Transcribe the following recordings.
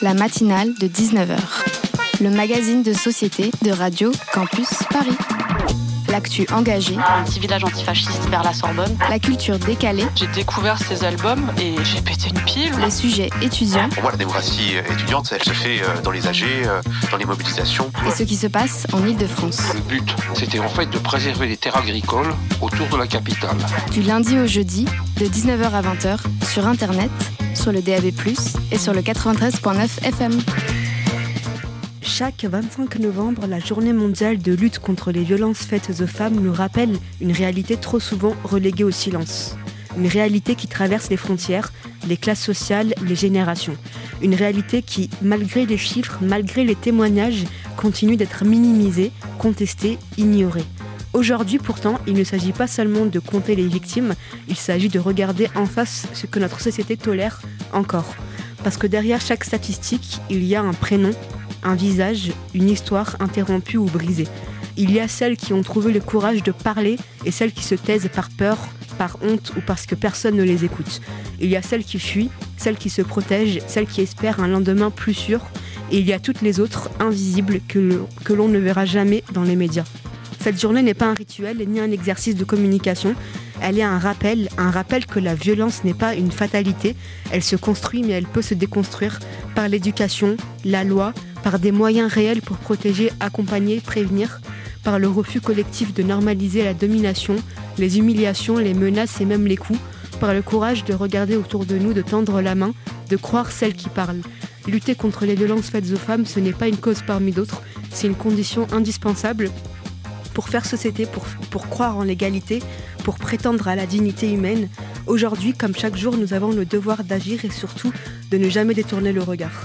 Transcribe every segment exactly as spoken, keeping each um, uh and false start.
La matinale de dix-neuf heures. Le magazine de société de Radio Campus Paris. L'actu engagée. Un petit village antifasciste vers la Sorbonne. La culture décalée. J'ai découvert ces albums et j'ai pété une pile. Les sujets étudiants. Pour moi, la démocratie étudiante, elle se fait dans les A G, dans les mobilisations. Et ce qui se passe en Île-de-France. Le but, c'était en fait de préserver les terres agricoles autour de la capitale. Du lundi au jeudi, de dix-neuf heures à vingt heures, sur Internet, sur le D A B plus, et sur le quatre-vingt-treize virgule neuf F M. Chaque vingt-cinq novembre, la journée mondiale de lutte contre les violences faites aux femmes nous rappelle une réalité trop souvent reléguée au silence. Une réalité qui traverse les frontières, les classes sociales, les générations. Une réalité qui, malgré les chiffres, malgré les témoignages, continue d'être minimisée, contestée, ignorée. Aujourd'hui, pourtant, il ne s'agit pas seulement de compter les victimes, il s'agit de regarder en face ce que notre société tolère encore. Parce que derrière chaque statistique, il y a un prénom, un visage, une histoire interrompue ou brisée. Il y a celles qui ont trouvé le courage de parler et celles qui se taisent par peur, par honte ou parce que personne ne les écoute. Il y a celles qui fuient, celles qui se protègent, celles qui espèrent un lendemain plus sûr. Et il y a toutes les autres, invisibles, que, le, que l'on ne verra jamais dans les médias. Cette journée n'est pas un rituel ni un exercice de communication. Elle est un rappel, un rappel que la violence n'est pas une fatalité. Elle se construit mais elle peut se déconstruire par l'éducation, la loi, par des moyens réels pour protéger, accompagner, prévenir, par le refus collectif de normaliser la domination, les humiliations, les menaces et même les coups, par le courage de regarder autour de nous, de tendre la main, de croire celle qui parle. Lutter contre les violences faites aux femmes, ce n'est pas une cause parmi d'autres, c'est une condition indispensable pour faire société, pour, pour croire en l'égalité, pour prétendre à la dignité humaine. Aujourd'hui, comme chaque jour, nous avons le devoir d'agir et surtout de ne jamais détourner le regard.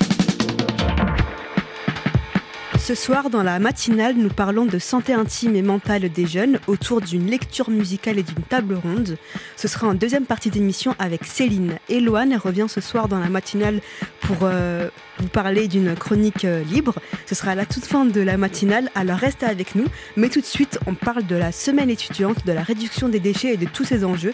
Ce soir, dans la matinale, nous parlons de santé intime et mentale des jeunes autour d'une lecture musicale et d'une table ronde. Ce sera en deuxième partie d'émission avec Céline. Eloane revient ce soir dans la matinale pour euh, vous parler d'une chronique euh, libre. Ce sera à la toute fin de la matinale, alors restez avec nous. Mais tout de suite, on parle de la semaine étudiante, de la réduction des déchets et de tous ces enjeux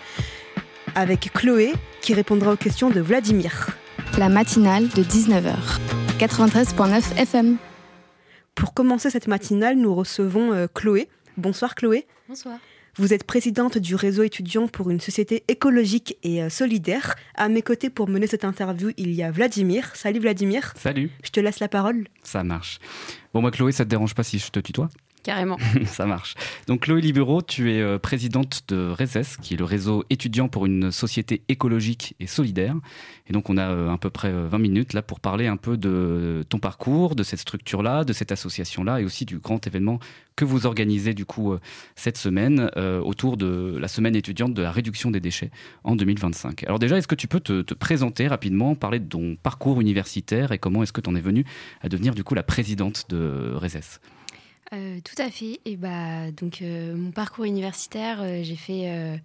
avec Chloé qui répondra aux questions de Vladimir. La matinale de dix-neuf heures. quatre-vingt-treize virgule neuf F M. Pour commencer cette matinale, nous recevons euh, Chloé. Bonsoir Chloé. Bonsoir. Vous êtes présidente du réseau étudiant pour une société écologique et euh, solidaire. À mes côtés pour mener cette interview, il y a Vladimir. Salut Vladimir. Salut. Je te laisse la parole. Ça marche. Bon moi Chloé, ça te dérange pas si je te tutoie ? Carrément. Ça marche. Donc Chloé Libéraux, tu es euh, présidente de RESES, qui est le réseau étudiant pour une société écologique et solidaire. Et donc on a euh, à peu près vingt minutes là pour parler un peu de ton parcours, de cette structure-là, de cette association-là et aussi du grand événement que vous organisez du coup euh, cette semaine euh, autour de la semaine étudiante de la réduction des déchets en deux mille vingt-cinq. Alors déjà, est-ce que tu peux te, te présenter rapidement, parler de ton parcours universitaire et comment est-ce que tu en es venue à devenir du coup la présidente de RESES ? Euh, tout à fait. Et bah donc euh, mon parcours universitaire, euh, j'ai fait euh,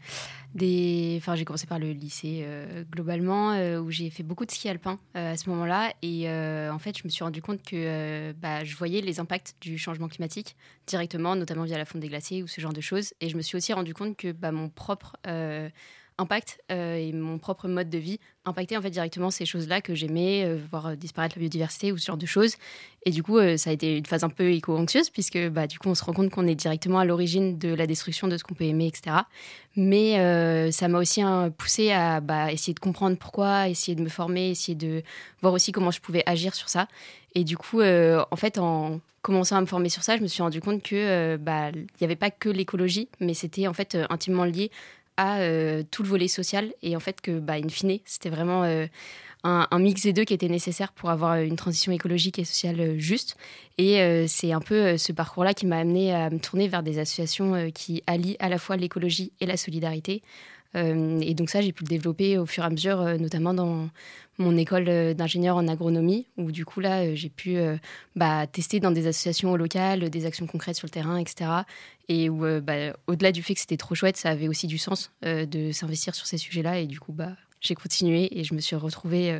des, enfin j'ai commencé par le lycée euh, globalement euh, où j'ai fait beaucoup de ski alpin euh, à ce moment-là et euh, en fait je me suis rendu compte que euh, bah, je voyais les impacts du changement climatique directement, notamment via la fonte des glaciers ou ce genre de choses. Et je me suis aussi rendu compte que bah, mon propre euh, impact euh, et mon propre mode de vie impactait en fait directement ces choses-là que j'aimais, euh, voir disparaître la biodiversité ou ce genre de choses. Et du coup, euh, ça a été une phase un peu éco-anxieuse puisque bah, du coup, on se rend compte qu'on est directement à l'origine de la destruction de ce qu'on peut aimer, et cetera. Mais euh, ça m'a aussi hein, poussée à bah, essayer de comprendre pourquoi, essayer de me former, essayer de voir aussi comment je pouvais agir sur ça. Et du coup, euh, en fait, en commençant à me former sur ça, je me suis rendu compte que euh, bah, il n'y avait pas que l'écologie, mais c'était en fait intimement lié à euh, tout le volet social et en fait que, bah, in fine, c'était vraiment euh, un, un mix des deux qui était nécessaire pour avoir une transition écologique et sociale euh, juste. Et euh, c'est un peu euh, ce parcours-là qui m'a amenée à me tourner vers des associations euh, qui allient à la fois l'écologie et la solidarité. Euh, et donc ça, j'ai pu le développer au fur et à mesure, euh, notamment dans mon école euh, d'ingénieur en agronomie, où du coup, là, euh, j'ai pu euh, bah, tester dans des associations locales, des actions concrètes sur le terrain, et cetera. Et où, euh, bah, au-delà du fait que c'était trop chouette, ça avait aussi du sens euh, de s'investir sur ces sujets-là. Et du coup, bah, j'ai continué et je me suis retrouvée euh,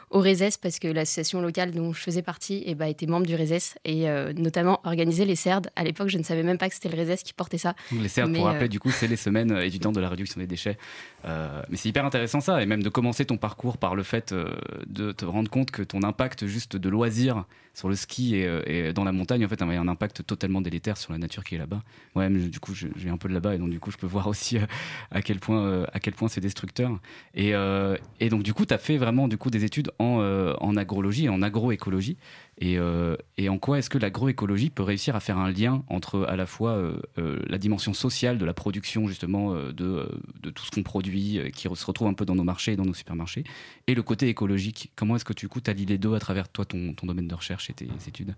au RESES parce que l'association locale dont je faisais partie eh ben, était membre du RESES et euh, notamment organisait les C E R D. À l'époque, je ne savais même pas que c'était le RESES qui portait ça. Les C E R D, mais, pour rappeler, euh... du coup, c'est les semaines étudiantes de la réduction des déchets. Euh, mais c'est hyper intéressant ça, et même de commencer ton parcours par le fait euh, de te rendre compte que ton impact juste de loisir sur le ski et, et dans la montagne, en fait, il y a un impact totalement délétère sur la nature qui est là-bas. Ouais, mais du coup, je, j'ai un peu de là-bas, et donc du coup, je peux voir aussi euh, à quel point, euh, à quel point c'est destructeur. Et, euh, et donc, du coup, tu as fait vraiment du coup, des études en, euh, en agrologie et en agroécologie. Et, euh, et en quoi est-ce que l'agroécologie peut réussir à faire un lien entre à la fois euh, euh, la dimension sociale de la production justement euh, de, euh, de tout ce qu'on produit euh, qui se retrouve un peu dans nos marchés et dans nos supermarchés et le côté écologique. Comment est-ce que du coup tu allies les deux à travers toi ton, ton domaine de recherche et tes études?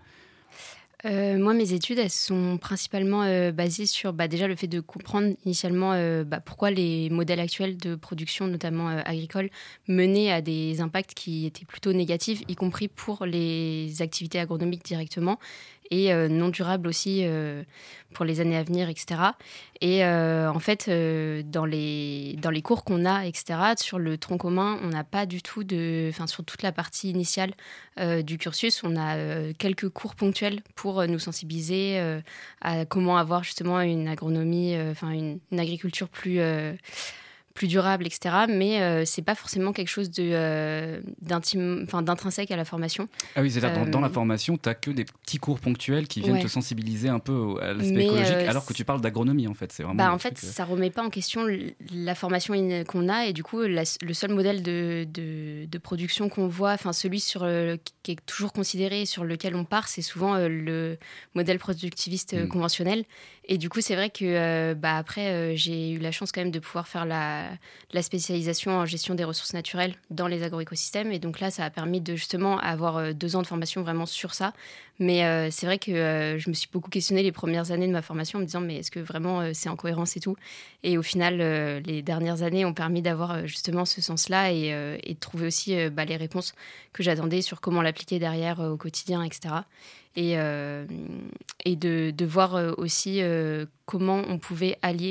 Euh, moi, mes études, elles sont principalement euh, basées sur bah, déjà le fait de comprendre initialement euh, bah, pourquoi les modèles actuels de production, notamment euh, agricoles, menaient à des impacts qui étaient plutôt négatifs, y compris pour les activités agronomiques directement, et euh, non durables aussi euh, pour les années à venir, et cetera. Et euh, en fait, euh, dans, les, dans les cours qu'on a, et cetera, sur le tronc commun, on n'a pas du tout de... Enfin, sur toute la partie initiale euh, du cursus, on a euh, quelques cours ponctuels pour euh, nous sensibiliser euh, à comment avoir justement une agronomie, enfin euh, une, une agriculture plus... Euh, plus durable, et cetera. Mais euh, c'est pas forcément quelque chose de, euh, d'intime, enfin, d'intrinsèque à la formation. Ah oui, c'est-à-dire euh, dans, dans la formation, tu n'as que des petits cours ponctuels qui viennent ouais. te sensibiliser un peu à l'aspect Mais écologique, euh, alors que tu parles d'agronomie en fait. C'est vraiment bah, en truc, fait, euh... ça remet pas en question la formation qu'on a et du coup, la, le seul modèle de, de, de production qu'on voit, enfin celui sur le, qui est toujours considéré, sur lequel on part, c'est souvent euh, le modèle productiviste euh, mmh. conventionnel. Et du coup, c'est vrai que euh, bah, après, euh, j'ai eu la chance quand même de pouvoir faire la, la spécialisation en gestion des ressources naturelles dans les agroécosystèmes. Et donc là, ça a permis de justement avoir euh, deux ans de formation vraiment sur ça. Mais euh, c'est vrai que euh, je me suis beaucoup questionnée les premières années de ma formation en me disant mais est-ce que vraiment euh, c'est en cohérence et tout. Et au final, euh, les dernières années ont permis d'avoir euh, justement ce sens-là et, euh, et de trouver aussi euh, bah, les réponses que j'attendais sur comment l'appliquer derrière euh, au quotidien, et cetera. Et, euh, et de, de voir euh, aussi euh, comment on pouvait allier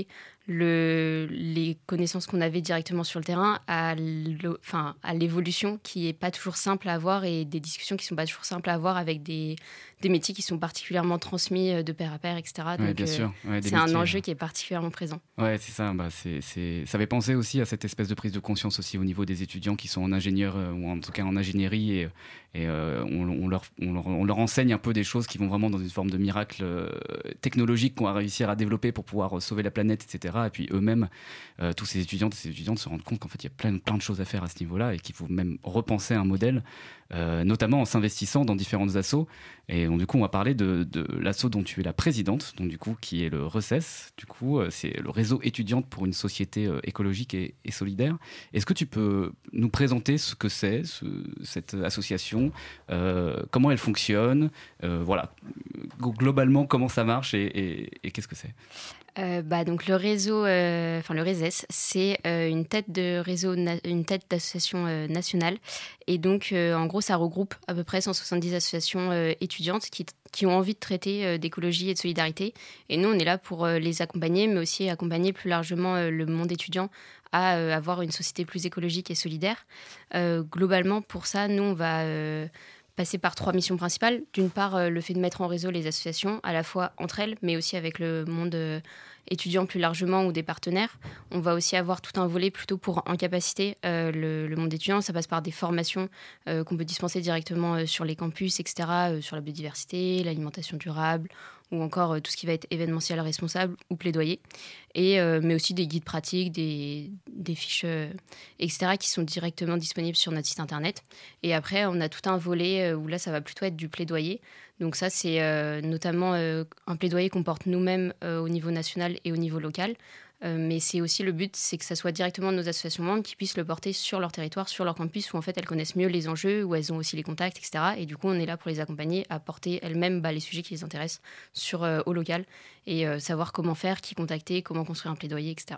le, les connaissances qu'on avait directement sur le terrain à, enfin, à l'évolution qui n'est pas toujours simple à avoir et des discussions qui ne sont pas toujours simples à avoir avec des, des métiers qui sont particulièrement transmis de pair à pair, et cetera. Ouais, Donc, bien euh, sûr. Ouais, c'est métiers, un enjeu ouais. qui est particulièrement présent. Ouais, c'est ça. Bah, c'est, c'est... Ça avait pensé aussi à cette espèce de prise de conscience aussi au niveau des étudiants qui sont en ingénieur euh, ou en tout cas en ingénierie et, et euh, on, on, leur, on, leur, on leur enseigne un peu des choses qui vont vraiment dans une forme de miracle euh, technologique qu'on va réussir à développer pour pouvoir sauver la planète, et cetera. Et puis eux-mêmes, euh, tous ces étudiantes et ces étudiantes se rendent compte qu'en fait, il y a plein, plein de choses à faire à ce niveau-là et qu'il faut même repenser un modèle, euh, notamment en s'investissant dans différentes assos. Et donc, du coup, on va parler de, de l'asso dont tu es la présidente, donc du coup, qui est le RESES. Du coup, c'est le réseau étudiante pour une société écologique et, et solidaire. Est-ce que tu peux nous présenter ce que c'est, ce, cette association, euh, comment elle fonctionne, euh, voilà, globalement, comment ça marche et, et, et qu'est-ce que c'est ? Euh, bah, donc le réseau, euh, enfin le RESES, c'est euh, une tête de réseau, na- une tête d'association euh, nationale, et donc euh, en gros ça regroupe à peu près cent soixante-dix associations euh, étudiantes qui, qui ont envie de traiter euh, d'écologie et de solidarité. Et nous on est là pour euh, les accompagner, mais aussi accompagner plus largement euh, le monde étudiant à euh, avoir une société plus écologique et solidaire. Euh, globalement pour ça, nous on va euh, passer par trois missions principales. D'une part, euh, le fait de mettre en réseau les associations, à la fois entre elles, mais aussi avec le monde euh, étudiant plus largement ou des partenaires. On va aussi avoir tout un volet plutôt pour incapaciter euh, le, le monde étudiant. Ça passe par des formations euh, qu'on peut dispenser directement euh, sur les campus, et cetera, euh, sur la biodiversité, l'alimentation durable, ou encore euh, tout ce qui va être événementiel responsable ou plaidoyer. Et, euh, mais aussi des guides pratiques, des, des fiches, euh, et cetera, qui sont directement disponibles sur notre site internet. Et après, on a tout un volet euh, où là, ça va plutôt être du plaidoyer. Donc ça, c'est euh, notamment euh, un plaidoyer qu'on porte nous-mêmes euh, au niveau national et au niveau local. Euh, mais c'est aussi le but, c'est que ça soit directement nos associations membres qui puissent le porter sur leur territoire, sur leur campus, où en fait elles connaissent mieux les enjeux, où elles ont aussi les contacts, et cetera. Et du coup, on est là pour les accompagner à porter elles-mêmes bah, les sujets qui les intéressent sur, euh, au local et euh, savoir comment faire, qui contacter, comment construire un plaidoyer, et cetera.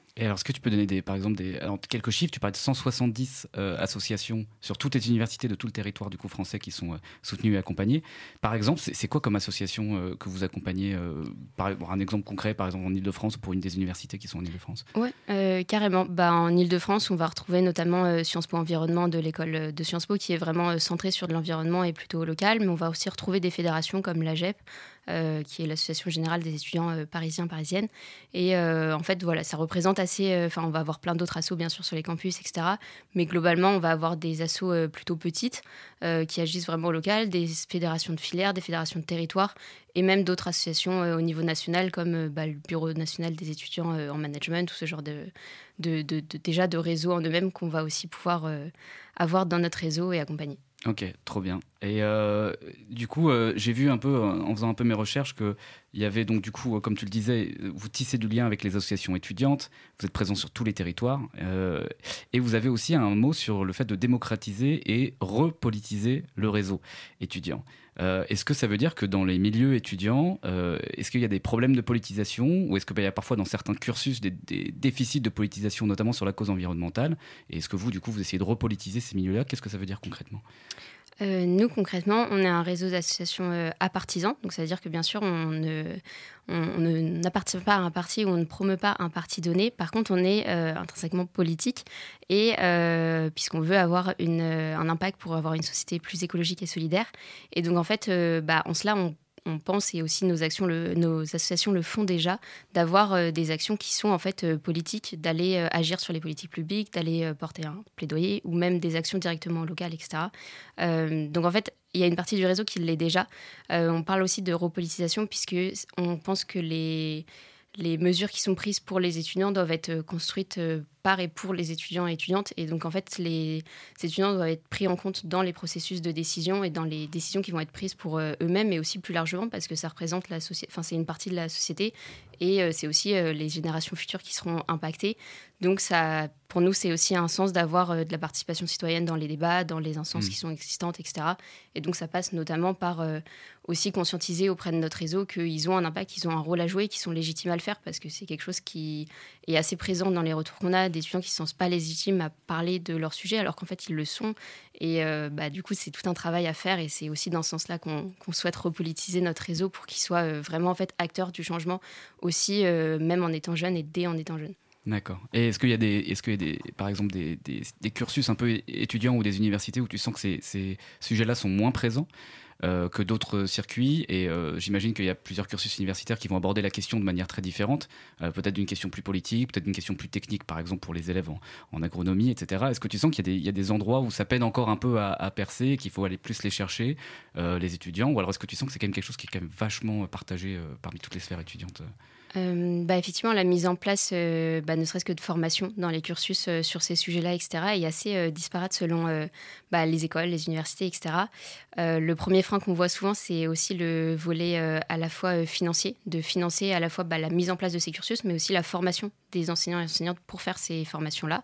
Et alors, est-ce que tu peux donner des, par exemple des, alors, quelques chiffres? Tu parlais de cent soixante-dix euh, associations sur toutes les universités de tout le territoire du coup français qui sont euh, soutenues et accompagnées. Par exemple, c'est, c'est quoi comme association euh, que vous accompagnez euh, par, bon, un exemple concret, par exemple en Ile-de-France, pour une des universités qui sont en Ile-de-France? Ouais, euh, carrément. Bah, en Ile-de-France, on va retrouver notamment euh, Sciences Po Environnement de l'école de Sciences Po, qui est vraiment euh, centrée sur de l'environnement et plutôt local. Mais on va aussi retrouver des fédérations comme l'A G E P, Euh, qui est l'association générale des étudiants euh, parisiens, parisiennes. Et euh, en fait, voilà, ça représente assez... Enfin, euh, on va avoir plein d'autres assos, bien sûr, sur les campus, et cetera. Mais globalement, on va avoir des assos euh, plutôt petites euh, qui agissent vraiment au local, des fédérations de filières, des fédérations de territoire, et même d'autres associations euh, au niveau national, comme euh, bah, le Bureau national des étudiants euh, en management, ou ce genre de, de, de, de, déjà de réseaux en eux-mêmes qu'on va aussi pouvoir euh, avoir dans notre réseau et accompagner. Ok, trop bien. Et euh, du coup, euh, j'ai vu un peu, en faisant un peu mes recherches, qu'il y avait donc du coup, comme tu le disais, vous tissez du lien avec les associations étudiantes, vous êtes présent sur tous les territoires, euh, et vous avez aussi un mot sur le fait de démocratiser et repolitiser le réseau étudiant. Euh, est-ce que ça veut dire que dans les milieux étudiants, euh, est-ce qu'il y a des problèmes de politisation, ou est-ce qu'il bah, y a parfois dans certains cursus des, des déficits de politisation, notamment sur la cause environnementale? Et est-ce que vous, du coup, vous essayez de repolitiser ces milieux-là? Qu'est-ce que ça veut dire concrètement? Euh, nous, concrètement, on est un réseau d'associations euh, apartisans. Donc, ça veut dire que, bien sûr, on ne, on, on ne, n'appartient pas à un parti ou on ne promeut pas un parti donné. Par contre, on est euh, intrinsèquement politique et euh, puisqu'on veut avoir une, un impact pour avoir une société plus écologique et solidaire. Et donc, en fait, euh, bah, en cela, on on pense, et aussi nos actions, le, nos associations le font déjà, d'avoir euh, des actions qui sont en fait euh, politiques, d'aller euh, agir sur les politiques publiques, d'aller euh, porter un plaidoyer, ou même des actions directement locales, et cetera. Euh, donc en fait, il y a une partie du réseau qui l'est déjà. Euh, on parle aussi de repolitisation, puisque on pense que les, les mesures qui sont prises pour les étudiants doivent être construites euh, par et pour les étudiants et étudiantes. Et donc, en fait, les étudiants doivent être pris en compte dans les processus de décision et dans les décisions qui vont être prises pour euh, eux-mêmes, mais aussi plus largement, parce que ça représente la société, enfin, c'est une partie de la société, et euh, c'est aussi euh, les générations futures qui seront impactées. Donc, ça, pour nous, c'est aussi un sens d'avoir euh, de la participation citoyenne dans les débats, dans les instances mmh. qui sont existantes, et cetera. Et donc, ça passe notamment par euh, aussi conscientiser auprès de notre réseau qu'ils ont un impact, qu'ils ont un rôle à jouer, qu'ils sont légitimes à le faire, parce que c'est quelque chose qui est assez présent dans les retours qu'on a d'étudiants qui ne se sentent pas légitimes à parler de leur sujet, alors qu'en fait, ils le sont. Et euh, bah, du coup, c'est tout un travail à faire, et c'est aussi dans ce sens-là qu'on, qu'on souhaite repolitiser notre réseau pour qu'il soit euh, vraiment en fait, acteur du changement, aussi, euh, même en étant jeune et dès en étant jeune. D'accord. Et est-ce qu'il y a, des, est-ce qu'il y a des, par exemple des, des, des cursus un peu étudiants ou des universités où tu sens que ces, ces sujets-là sont moins présents Euh, que d'autres circuits, et euh, j'imagine qu'il y a plusieurs cursus universitaires qui vont aborder la question de manière très différente, euh, peut-être d'une question plus politique, peut-être d'une question plus technique, par exemple pour les élèves en, en agronomie, et cetera. Est-ce que tu sens qu'il y a des, il y a des endroits où ça peine encore un peu à, à percer, qu'il faut aller plus les chercher, euh, les étudiants, ou alors est-ce que tu sens que c'est quand même quelque chose qui est quand même vachement partagé euh, parmi toutes les sphères étudiantes? Euh, bah, effectivement, la mise en place, euh, bah, ne serait-ce que de formation dans les cursus euh, sur ces sujets-là, et cetera, est assez euh, disparate selon euh, bah, les écoles, les universités, et cetera. Euh, le premier frein qu'on voit souvent, c'est aussi le volet euh, à la fois euh, financier, de financer à la fois bah, la mise en place de ces cursus, mais aussi la formation des enseignants et enseignantes pour faire ces formations-là.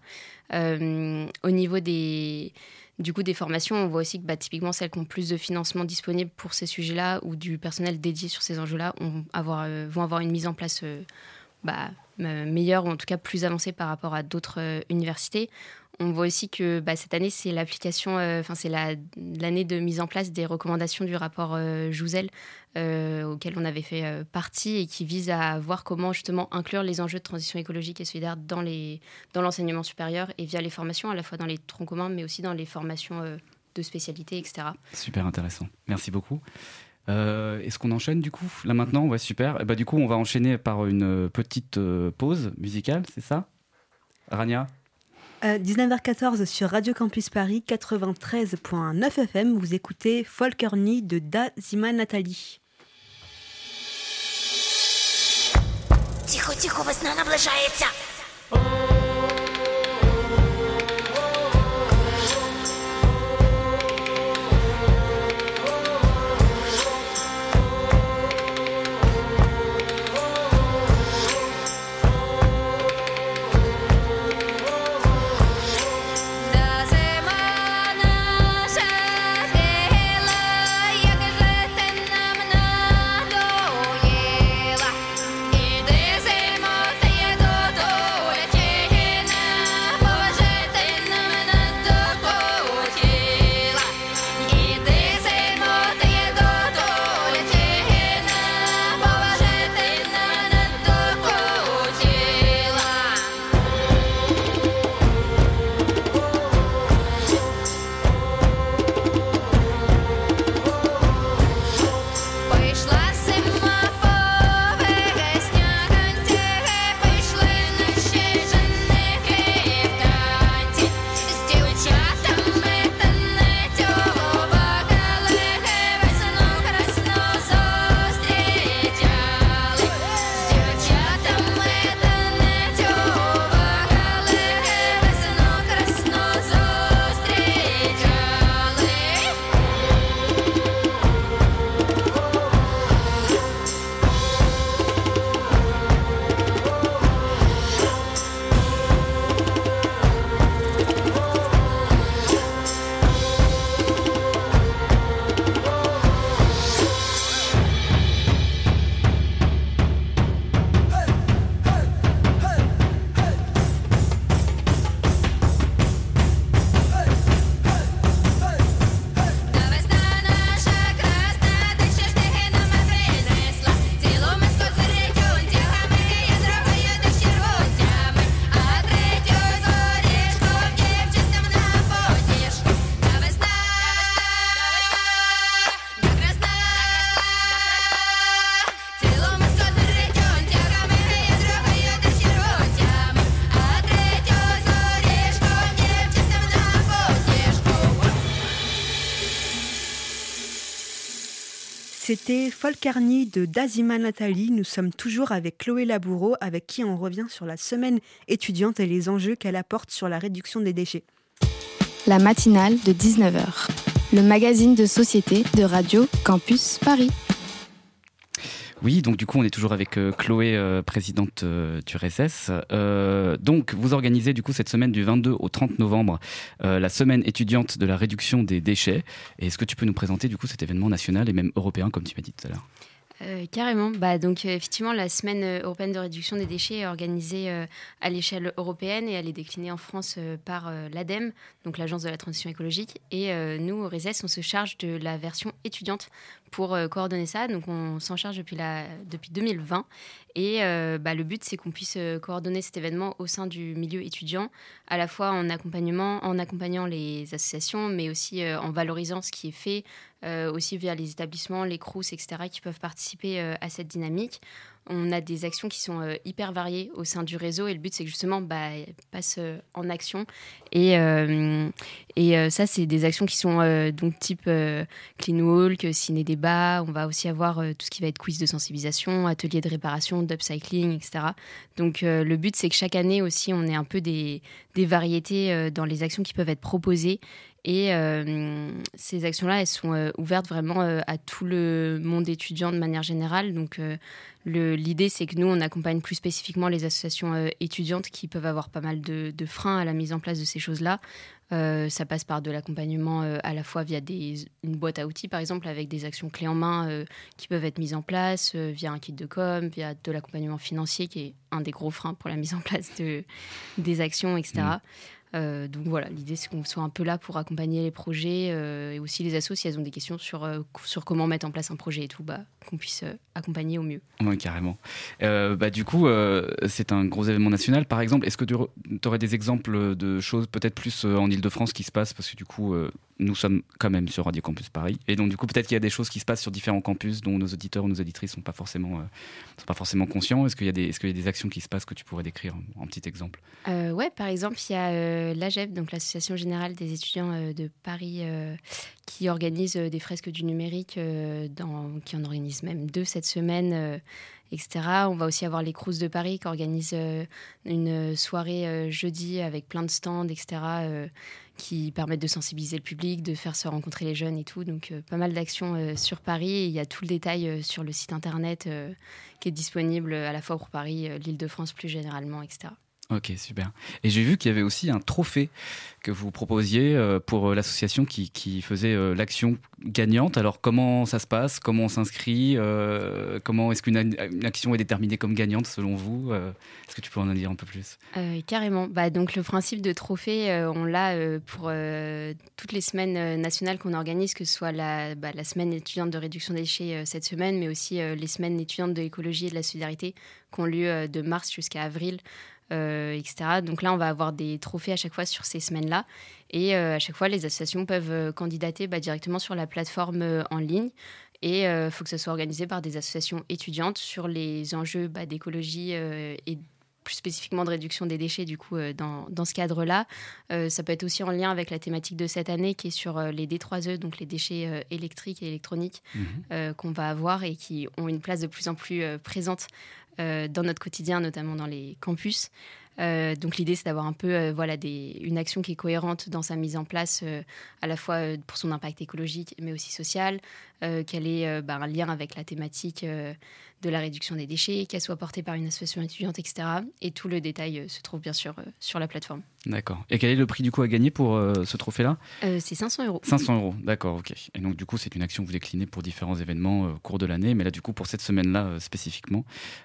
Euh, au niveau des... Du coup, des formations, on voit aussi que bah, typiquement celles qui ont plus de financement disponible pour ces sujets-là ou du personnel dédié sur ces enjeux-là vont avoir, euh, vont avoir une mise en place euh, bah, meilleure, ou en tout cas plus avancée par rapport à d'autres euh, universités. On voit aussi que bah, cette année, c'est l'application, enfin euh, c'est la, l'année de mise en place des recommandations du rapport euh, Jouzel, euh, auquel on avait fait euh, partie, et qui vise à voir comment justement inclure les enjeux de transition écologique et solidaire dans, les, dans l'enseignement supérieur et via les formations, à la fois dans les troncs communs, mais aussi dans les formations euh, de spécialité, et cetera. Super intéressant. Merci beaucoup. Euh, est-ce qu'on enchaîne du coup là maintenant? Ouais, super. Et bah, du coup, on va enchaîner par une petite euh, pause musicale, c'est ça, Rania? Euh, dix-neuf heures quatorze sur Radio Campus Paris quatre-vingt-treize virgule neuf F M, vous écoutez Folkerny de Da Zima Nathalie. Тихо-тихо, весна наближається. До C'était Folkarni de Dazima Nathalie. Nous sommes toujours avec Chloé Laboureau, avec qui on revient sur la semaine étudiante et les enjeux qu'elle apporte sur la réduction des déchets. La matinale de dix-neuf heures, le magazine de société de Radio Campus Paris. Oui, donc du coup, on est toujours avec euh, Chloé, euh, présidente euh, du R E S S. Euh, donc, vous organisez du coup cette semaine du vingt-deux au trente novembre euh, la semaine étudiante de la réduction des déchets. Et est-ce que tu peux nous présenter du coup cet événement national et même européen, comme tu m'as dit tout à l'heure ? Euh, carrément. Bah, donc, euh, effectivement, la semaine euh, européenne de réduction des déchets est organisée euh, à l'échelle européenne et elle est déclinée en France euh, par euh, l'ADEME, donc l'Agence de la transition écologique. Et euh, nous, au R E S S, on se charge de la version étudiante pour euh, coordonner ça. Donc, on s'en charge depuis, la, depuis deux mille vingt. Et euh, bah, le but, c'est qu'on puisse euh, coordonner cet événement au sein du milieu étudiant, à la fois en, accompagnement, en accompagnant les associations, mais aussi euh, en valorisant ce qui est fait, euh, aussi via les établissements, les crous, et cetera, qui peuvent participer euh, à cette dynamique. On a des actions qui sont euh, hyper variées au sein du réseau et le but, c'est que justement, bah, elles passent euh, en action. Et, euh, et euh, ça, c'est des actions qui sont euh, donc type euh, clean walk, ciné-débat. On va aussi avoir euh, tout ce qui va être quiz de sensibilisation, atelier de réparation, d'upcycling, et cetera. Donc, euh, le but, c'est que chaque année aussi, on ait un peu des, des variétés euh, dans les actions qui peuvent être proposées. Et euh, ces actions-là, elles sont euh, ouvertes vraiment euh, à tout le monde étudiant de manière générale. Donc, euh, le, l'idée, c'est que nous, on accompagne plus spécifiquement les associations euh, étudiantes qui peuvent avoir pas mal de, de freins à la mise en place de ces choses-là. Euh, ça passe par de l'accompagnement euh, à la fois via des, une boîte à outils, par exemple, avec des actions clés en main euh, qui peuvent être mises en place, euh, via un kit de com, via de l'accompagnement financier, qui est un des gros freins pour la mise en place de, des actions, et cetera. Mmh. Euh, donc voilà, l'idée c'est qu'on soit un peu là pour accompagner les projets euh, et aussi les assos si elles ont des questions sur, euh, sur comment mettre en place un projet et tout, bah, qu'on puisse euh, accompagner au mieux. Oui, carrément. Euh, bah, du coup, euh, c'est un gros événement national. Par exemple, est-ce que tu aurais des exemples de choses peut-être plus euh, en Ile-de-France qui se passent ? Parce que du coup, euh, nous sommes quand même sur Radio Campus Paris. Et donc du coup, peut-être qu'il y a des choses qui se passent sur différents campus dont nos auditeurs ou nos auditrices ne sont pas forcément, euh, sont pas forcément conscients. Est-ce qu'il y a des, est-ce qu'il y a des actions qui se passent que tu pourrais décrire en, en petit exemple ? euh, Ouais, par exemple, il y a euh, l'A G E P, donc l'Association Générale des étudiants euh, de Paris, euh, qui organise euh, des fresques du numérique, euh, dans, qui en organise même deux cette semaine, euh, et cetera. On va aussi avoir les Crous de Paris qui organisent euh, une soirée euh, jeudi avec plein de stands, et cetera, euh, qui permettent de sensibiliser le public, de faire se rencontrer les jeunes et tout. Donc, euh, pas mal d'actions euh, sur Paris. Et il y a tout le détail euh, sur le site internet euh, qui est disponible à la fois pour Paris, euh, l'Île-de-France plus généralement, et cetera. Ok, super. Et j'ai vu qu'il y avait aussi un trophée que vous proposiez euh, pour l'association qui, qui faisait euh, l'action gagnante. Alors, comment ça se passe ? Comment on s'inscrit ? euh, Comment est-ce qu'une une action est déterminée comme gagnante selon vous ? euh, Est-ce que tu peux en dire un peu plus ? euh, Carrément. Bah, donc, le principe de trophée, euh, on l'a euh, pour euh, toutes les semaines euh, nationales qu'on organise, que ce soit la, bah, la semaine étudiante de réduction des déchets euh, cette semaine, mais aussi euh, les semaines étudiantes de l'écologie et de la solidarité qui ont lieu euh, de mars jusqu'à avril. Euh, et cetera. Donc là, on va avoir des trophées à chaque fois sur ces semaines-là. Et euh, à chaque fois, les associations peuvent euh, candidater bah, directement sur la plateforme euh, en ligne. Et il euh, faut que ça soit organisé par des associations étudiantes sur les enjeux bah, d'écologie euh, et plus spécifiquement de réduction des déchets, du coup, euh, dans, dans ce cadre-là. Euh, ça peut être aussi en lien avec la thématique de cette année qui est sur euh, les D trois E, donc les déchets euh, électriques et électroniques mmh. euh, qu'on va avoir et qui ont une place de plus en plus euh, présente euh, dans notre quotidien, notamment dans les campus. Euh, donc l'idée, c'est d'avoir un peu euh, voilà, des, une action qui est cohérente dans sa mise en place, euh, à la fois euh, pour son impact écologique, mais aussi social, euh, qu'elle ait euh, bah, un lien avec la thématique euh, de la réduction des déchets, qu'elle soit portée par une association étudiante, et cetera. Et tout le détail euh, se trouve bien sûr euh, sur la plateforme. D'accord. Et quel est le prix du coup à gagner pour euh, ce trophée-là ? euh, C'est cinq cents euros. cinq cents euros, d'accord, ok. Et donc du coup, c'est une action que vous déclinez pour différents événements euh, au cours de l'année, mais là du coup, pour cette semaine-là euh, spécifiquement.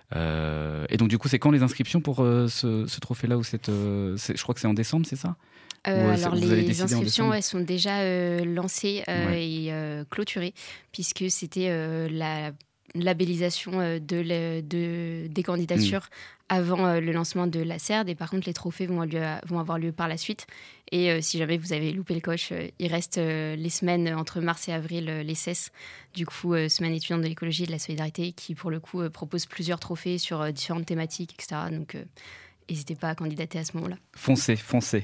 Euh, et donc du coup, c'est quand les inscriptions pour euh, ce, ce trophée-là ou cette, euh, c'est, je crois que c'est en décembre, c'est ça ? Euh, alors les inscriptions elles sont déjà euh, lancées euh, ouais. et euh, clôturées puisque c'était euh, la labellisation euh, de, le, de, des candidatures mmh. avant euh, le lancement de la C E R D et par contre les trophées vont, lieu, vont avoir lieu par la suite et euh, si jamais vous avez loupé le coche, euh, il reste euh, les semaines entre mars et avril, euh, les C E S, du coup euh, semaine étudiante de l'écologie et de la solidarité qui pour le coup euh, propose plusieurs trophées sur euh, différentes thématiques, et cetera. Donc euh, n'hésitez pas à candidater à ce moment-là. Foncez, foncez.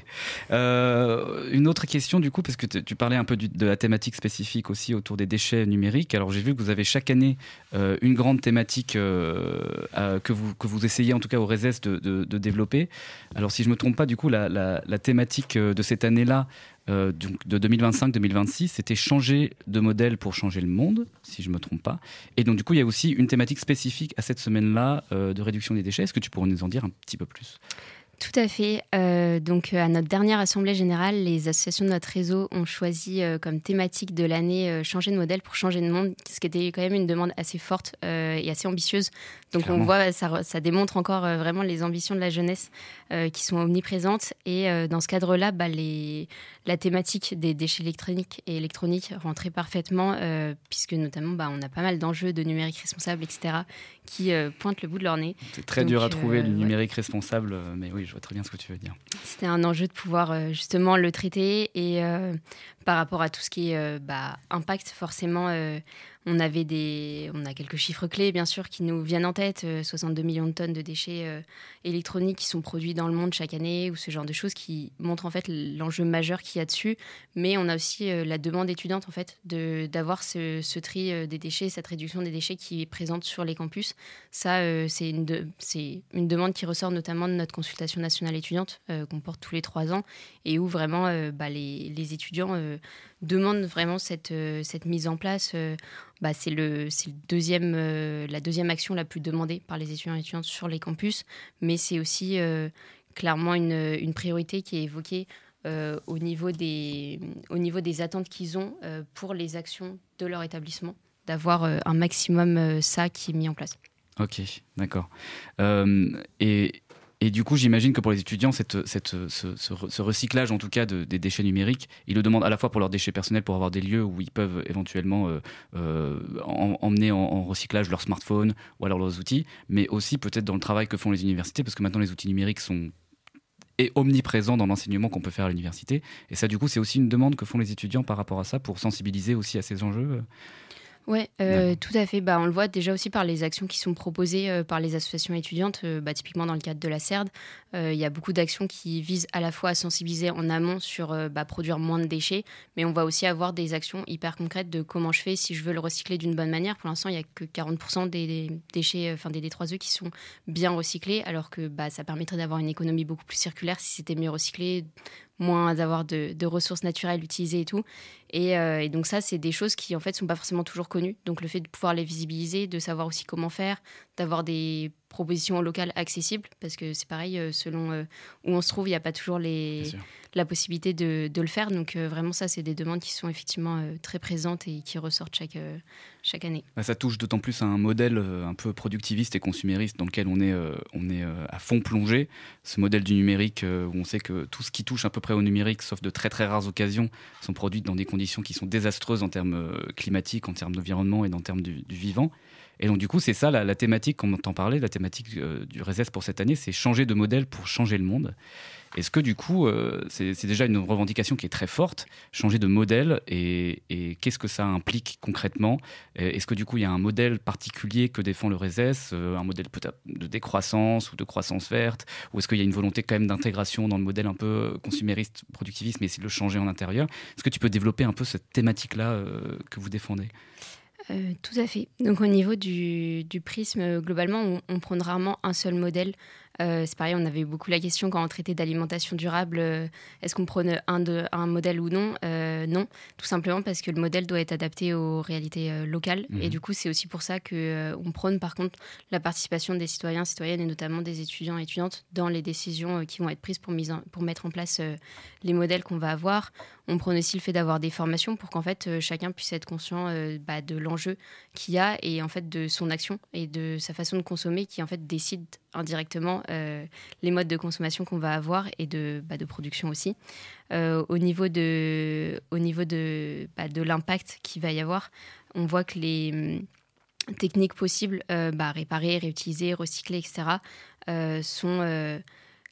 Euh, une autre question du coup, parce que t- tu parlais un peu du, de la thématique spécifique aussi autour des déchets numériques. Alors j'ai vu que vous avez chaque année euh, une grande thématique euh, à, que, vous, que vous essayez en tout cas au RESES de, de, de développer. Alors si je ne me trompe pas, du coup la, la, la thématique de cette année-là, Euh, donc de deux mille vingt-cinq deux mille vingt-six, c'était changer de modèle pour changer le monde, si je ne me trompe pas. Et donc du coup, il y a aussi une thématique spécifique à cette semaine-là euh, de réduction des déchets. Est-ce que tu pourrais nous en dire un petit peu plus ? Tout à fait. Euh, donc, à notre dernière assemblée générale, les associations de notre réseau ont choisi euh, comme thématique de l'année euh, changer de modèle pour changer de monde, ce qui était quand même une demande assez forte euh, et assez ambitieuse. Donc, Clairement. on voit, ça, ça démontre encore euh, vraiment les ambitions de la jeunesse euh, qui sont omniprésentes. Et euh, dans ce cadre-là, bah, les, la thématique des déchets électroniques et électroniques rentrait parfaitement, euh, puisque notamment, bah, on a pas mal d'enjeux de numérique responsable, et cetera, qui euh, pointent le bout de leur nez. C'est très Donc, dur à trouver euh, le numérique ouais. responsable, mais oui, je vois très bien ce que tu veux dire. C'était un enjeu de pouvoir euh, justement le traiter et euh, par rapport à tout ce qui est euh, bah, impact, forcément, euh, on avait des, on a quelques chiffres clés bien sûr qui nous viennent en tête, euh, soixante-deux millions de tonnes de déchets euh, électroniques qui sont produits dans le monde chaque année ou ce genre de choses qui montrent en fait l'enjeu majeur qu'il y a dessus. Mais on a aussi euh, la demande étudiante en fait de d'avoir ce, ce tri euh, des déchets, cette réduction des déchets qui est présente sur les campus. Ça, euh, c'est une de, c'est une demande qui ressort notamment de notre consultation nationale étudiante euh, qu'on porte tous les trois ans et où vraiment euh, bah, les, les étudiants euh, demandent vraiment cette, euh, cette mise en place. Euh, bah, c'est le, c'est le deuxième, euh, la deuxième action la plus demandée par les étudiants et étudiantes sur les campus, mais c'est aussi euh, clairement une, une priorité qui est évoquée euh, au, niveau des, au niveau des attentes qu'ils ont euh, pour les actions de leur établissement, d'avoir euh, un maximum euh, ça qui est mis en place. Ok, d'accord. Euh, et... Et du coup, j'imagine que pour les étudiants, cette, cette, ce, ce, ce recyclage, en tout cas, de, des déchets numériques, ils le demandent à la fois pour leurs déchets personnels, pour avoir des lieux où ils peuvent éventuellement euh, euh, en, emmener en, en recyclage leurs smartphones ou alors leurs outils, mais aussi peut-être dans le travail que font les universités, parce que maintenant, les outils numériques sont et omniprésents dans l'enseignement qu'on peut faire à l'université. Et ça, du coup, c'est aussi une demande que font les étudiants par rapport à ça, pour sensibiliser aussi à ces enjeux. Oui, euh, tout à fait. Bah, on le voit déjà aussi par les actions qui sont proposées euh, par les associations étudiantes. Euh, bah, typiquement, dans le cadre de la C E R D, il euh, y a beaucoup d'actions qui visent à la fois à sensibiliser en amont sur euh, bah, produire moins de déchets, mais on va aussi avoir des actions hyper concrètes de comment je fais si je veux le recycler d'une bonne manière. Pour l'instant, il n'y a que quarante pour cent des, des déchets, enfin des D trois E qui sont bien recyclés, alors que bah, ça permettrait d'avoir une économie beaucoup plus circulaire si c'était mieux recyclé, moins d'avoir de, de ressources naturelles utilisées et tout. Et, euh, et donc ça, c'est des choses qui, en fait, ne sont pas forcément toujours connues. Donc le fait de pouvoir les visibiliser, de savoir aussi comment faire, d'avoir des propositions locales accessibles, parce que c'est pareil, euh, selon euh, où on se trouve, il n'y a pas toujours les, la possibilité de, de le faire. Donc euh, vraiment, ça, c'est des demandes qui sont effectivement euh, très présentes et qui ressortent chaque, euh, chaque année. Bah, ça touche d'autant plus à un modèle euh, un peu productiviste et consumériste dans lequel on est, euh, on est euh, à fond plongé. Ce modèle du numérique euh, où on sait que tout ce qui touche à peu près au numérique, sauf de très très rares occasions, sont produites dans des conditions qui sont désastreuses en termes euh, climatiques, en termes d'environnement et en termes du, du vivant. Et donc du coup, c'est ça la, la thématique qu'on entend parler, la thématique euh, du RESES pour cette année, c'est changer de modèle pour changer le monde. Est-ce que du coup, euh, c'est, c'est déjà une revendication qui est très forte, changer de modèle, et, et qu'est-ce que ça implique concrètement ? Est-ce que du coup, il y a un modèle particulier que défend le RESES, euh, un modèle peut-être de décroissance ou de croissance verte, ou est-ce qu'il y a une volonté quand même d'intégration dans le modèle un peu consumériste, productiviste, mais essayer de le changer en intérieur ? Est-ce que tu peux développer un peu cette thématique-là euh, que vous défendez ? Euh, tout à fait. Donc au niveau du, du prisme, globalement, on, on prône rarement un seul modèle. Euh, c'est pareil, on avait beaucoup la question quand on traitait d'alimentation durable, euh, est-ce qu'on prône un, de, un modèle ou non ? euh, Non, tout simplement parce que le modèle doit être adapté aux réalités euh, locales. Mmh. Et du coup, c'est aussi pour ça qu'on euh, prône par contre la participation des citoyens, citoyennes et notamment des étudiants et étudiantes dans les décisions euh, qui vont être prises pour, mise en, pour mettre en place euh, les modèles qu'on va avoir. On prône aussi le fait d'avoir des formations pour qu'en fait, euh, chacun puisse être conscient euh, bah, de l'enjeu qu'il y a et en fait de son action et de sa façon de consommer qui en fait décide indirectement euh, les modes de consommation qu'on va avoir et de, bah, de production aussi. Euh, au niveau de, au niveau de, bah, de l'impact qu'il va y avoir, on voit que les hum, techniques possibles, euh, bah, réparer, réutiliser, recycler, et cetera, euh, sont euh,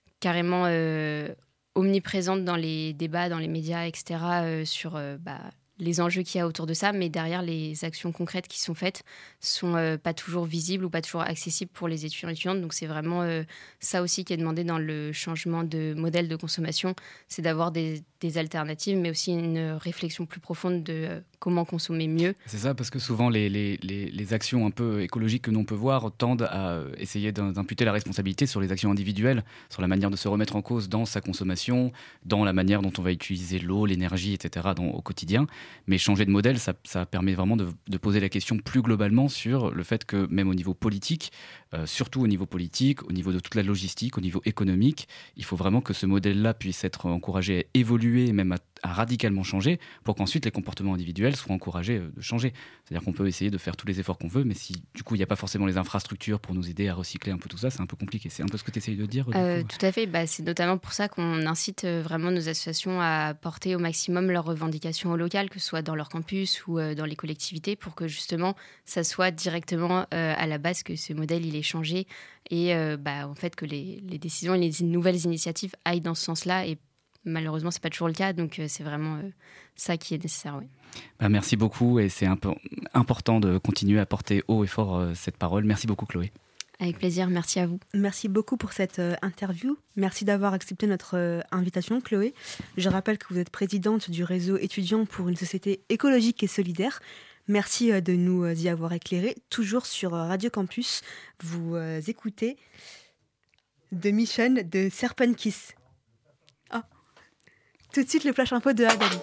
carrément euh, omniprésentes dans les débats, dans les médias, et cetera, euh, sur euh, bah, les enjeux qu'il y a autour de ça, mais derrière, les actions concrètes qui sont faites sont euh, pas toujours visibles ou pas toujours accessibles pour les étudiants et étudiantes. Donc c'est vraiment euh, ça aussi qui est demandé dans le changement de modèle de consommation, c'est d'avoir des, des alternatives, mais aussi une réflexion plus profonde de euh, comment consommer mieux. C'est ça, parce que souvent les, les, les, les actions un peu écologiques que l'on peut voir tendent à essayer d'imputer la responsabilité sur les actions individuelles, sur la manière de se remettre en cause dans sa consommation, dans la manière dont on va utiliser l'eau, l'énergie, et cetera dans, au quotidien. Mais changer de modèle, ça, ça permet vraiment de, de poser la question plus globalement sur le fait que même au niveau politique, euh, surtout au niveau politique, au niveau de toute la logistique, au niveau économique, il faut vraiment que ce modèle-là puisse être encouragé à évoluer, même à, à radicalement changer, pour qu'ensuite les comportements individuels soient encouragés de changer. C'est-à-dire qu'on peut essayer de faire tous les efforts qu'on veut, mais si du coup il n'y a pas forcément les infrastructures pour nous aider à recycler un peu tout ça, c'est un peu compliqué. C'est un peu ce que tu essayes de dire euh, Tout à fait, bah, c'est notamment pour ça qu'on incite vraiment nos associations à porter au maximum leurs revendications au local, que ce soit dans leur campus ou euh, dans les collectivités, pour que justement ça soit directement euh, à la base que ce modèle il est changé et euh, bah, en fait que les, les décisions et les nouvelles initiatives aillent dans ce sens-là, et malheureusement c'est pas toujours le cas, donc euh, c'est vraiment euh, ça qui est nécessaire. Oui. Bah, merci beaucoup, et c'est un peu important de continuer à porter haut et fort euh, cette parole. Merci beaucoup Chloé. Avec plaisir, merci à vous. Merci beaucoup pour cette euh, interview. Merci d'avoir accepté notre euh, invitation, Chloé. Je rappelle que vous êtes présidente du réseau étudiant pour une société écologique et solidaire. Merci euh, de nous euh, y avoir éclairé. Toujours sur euh, Radio Campus, vous euh, écoutez The Mission de Serpent Kiss. Oh. Tout de suite, le flash info de Adèle.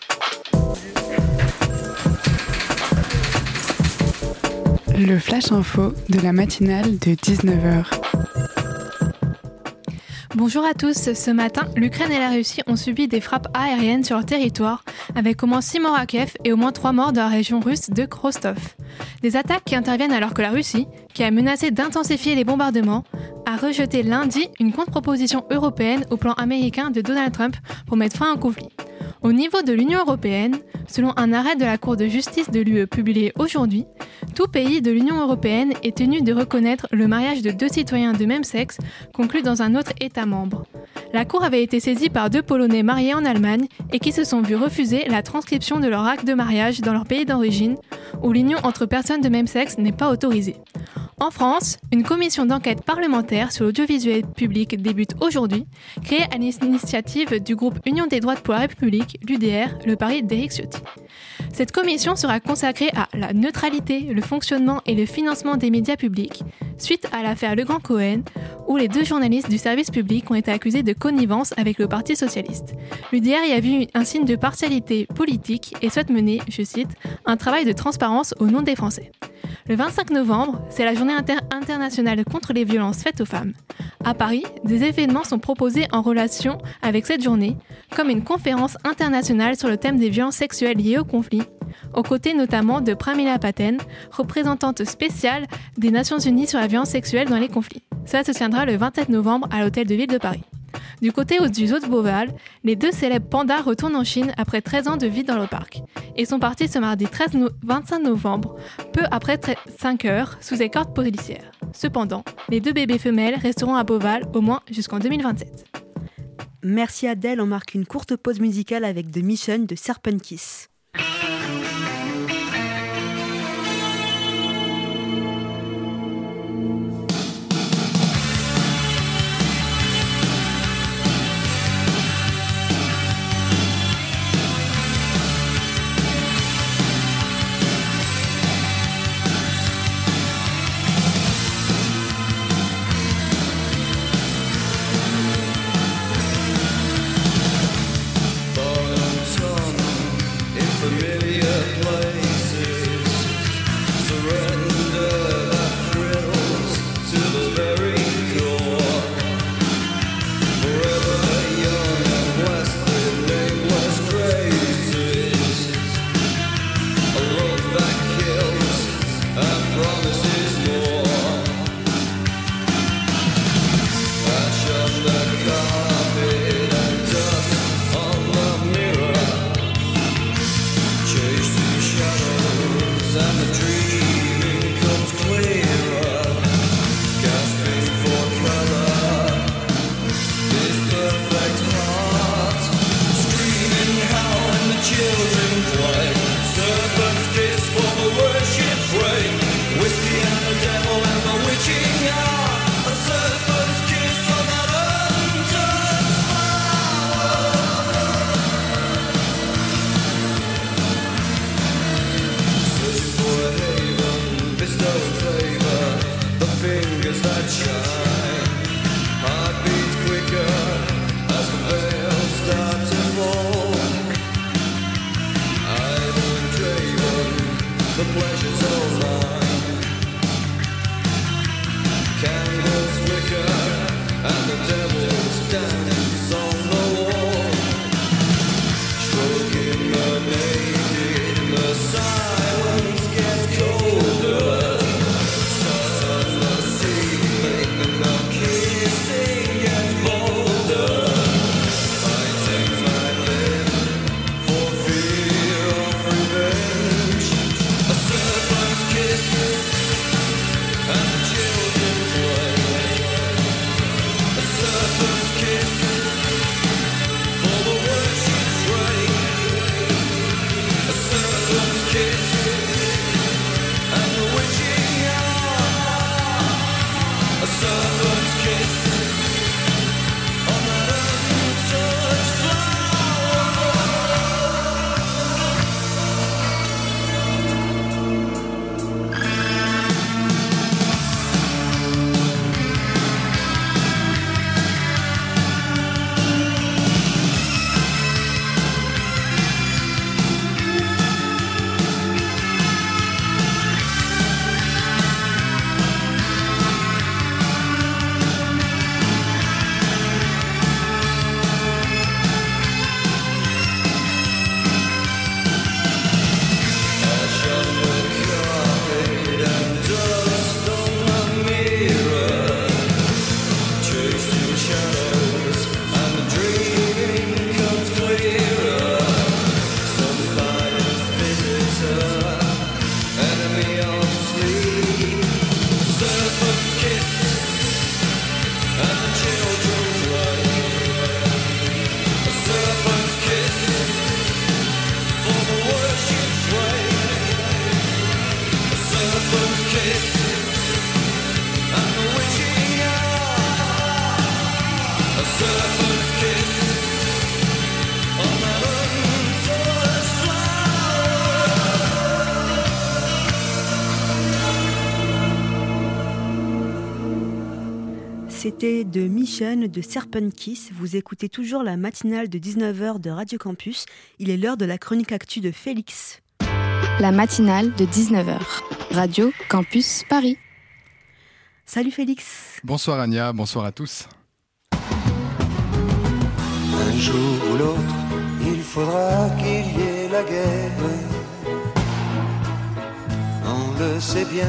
Le flash info de la matinale de dix-neuf heures. Bonjour à tous. Ce matin, l'Ukraine et la Russie ont subi des frappes aériennes sur leur territoire, avec au moins six morts à Kiev et au moins trois morts dans la région russe de Rostov. Des attaques qui interviennent alors que la Russie, qui a menacé d'intensifier les bombardements, a rejeté lundi une contre-proposition européenne au plan américain de Donald Trump pour mettre fin au conflit. Au niveau de l'Union européenne, selon un arrêt de la Cour de justice de l'U E publié aujourd'hui, tout pays de l'Union européenne est tenu de reconnaître le mariage de deux citoyens de même sexe conclu dans un autre État membre. La Cour avait été saisie par deux Polonais mariés en Allemagne et qui se sont vus refuser la transcription de leur acte de mariage dans leur pays d'origine, où l'union entre personnes de même sexe n'est pas autorisée. En France, une commission d'enquête parlementaire sur l'audiovisuel public débute aujourd'hui, créée à l'initiative du groupe Union des droites pour la République, l'U D R, le pari d'Éric Ciotti. Cette commission sera consacrée à la neutralité, le fonctionnement et le financement des médias publics, suite à l'affaire Le Grand Cohen, où les deux journalistes du service public ont été accusés de connivence avec le Parti socialiste. L'U D R y a vu un signe de partialité politique et souhaite mener, je cite, un travail de transparence au nom des Français. Le vingt-cinq novembre, c'est la journée inter- internationale contre les violences faites aux femmes. À Paris, des événements sont proposés en relation avec cette journée, comme une conférence internationale sur le thème des violences sexuelles liées au conflit, aux côtés notamment de Pramila Patten, représentante spéciale des Nations Unies sur la violence sexuelle dans les conflits. Cela se tiendra le vingt-sept novembre à l'Hôtel de Ville de Paris. Du côté du zoo de Beauval, les deux célèbres pandas retournent en Chine après treize ans de vie dans le parc et sont partis ce mardi treize no- vingt-cinq novembre, peu après cinq heures, sous escorte policière. Cependant, les deux bébés femelles resteront à Beauval au moins jusqu'en deux mille vingt-sept. Merci Adèle, on marque une courte pause musicale avec The Mission de Serpent Kiss. Fall autumn in c'était de Mission de Serpent Kiss. Vous écoutez toujours la matinale de dix-neuf heures de Radio Campus. Il est l'heure de la chronique actu de Félix. La matinale de dix-neuf heures. Radio Campus Paris. Salut Félix. Bonsoir Ania, bonsoir à tous. Un jour ou l'autre, il faudra qu'il y ait la guerre. On le sait bien.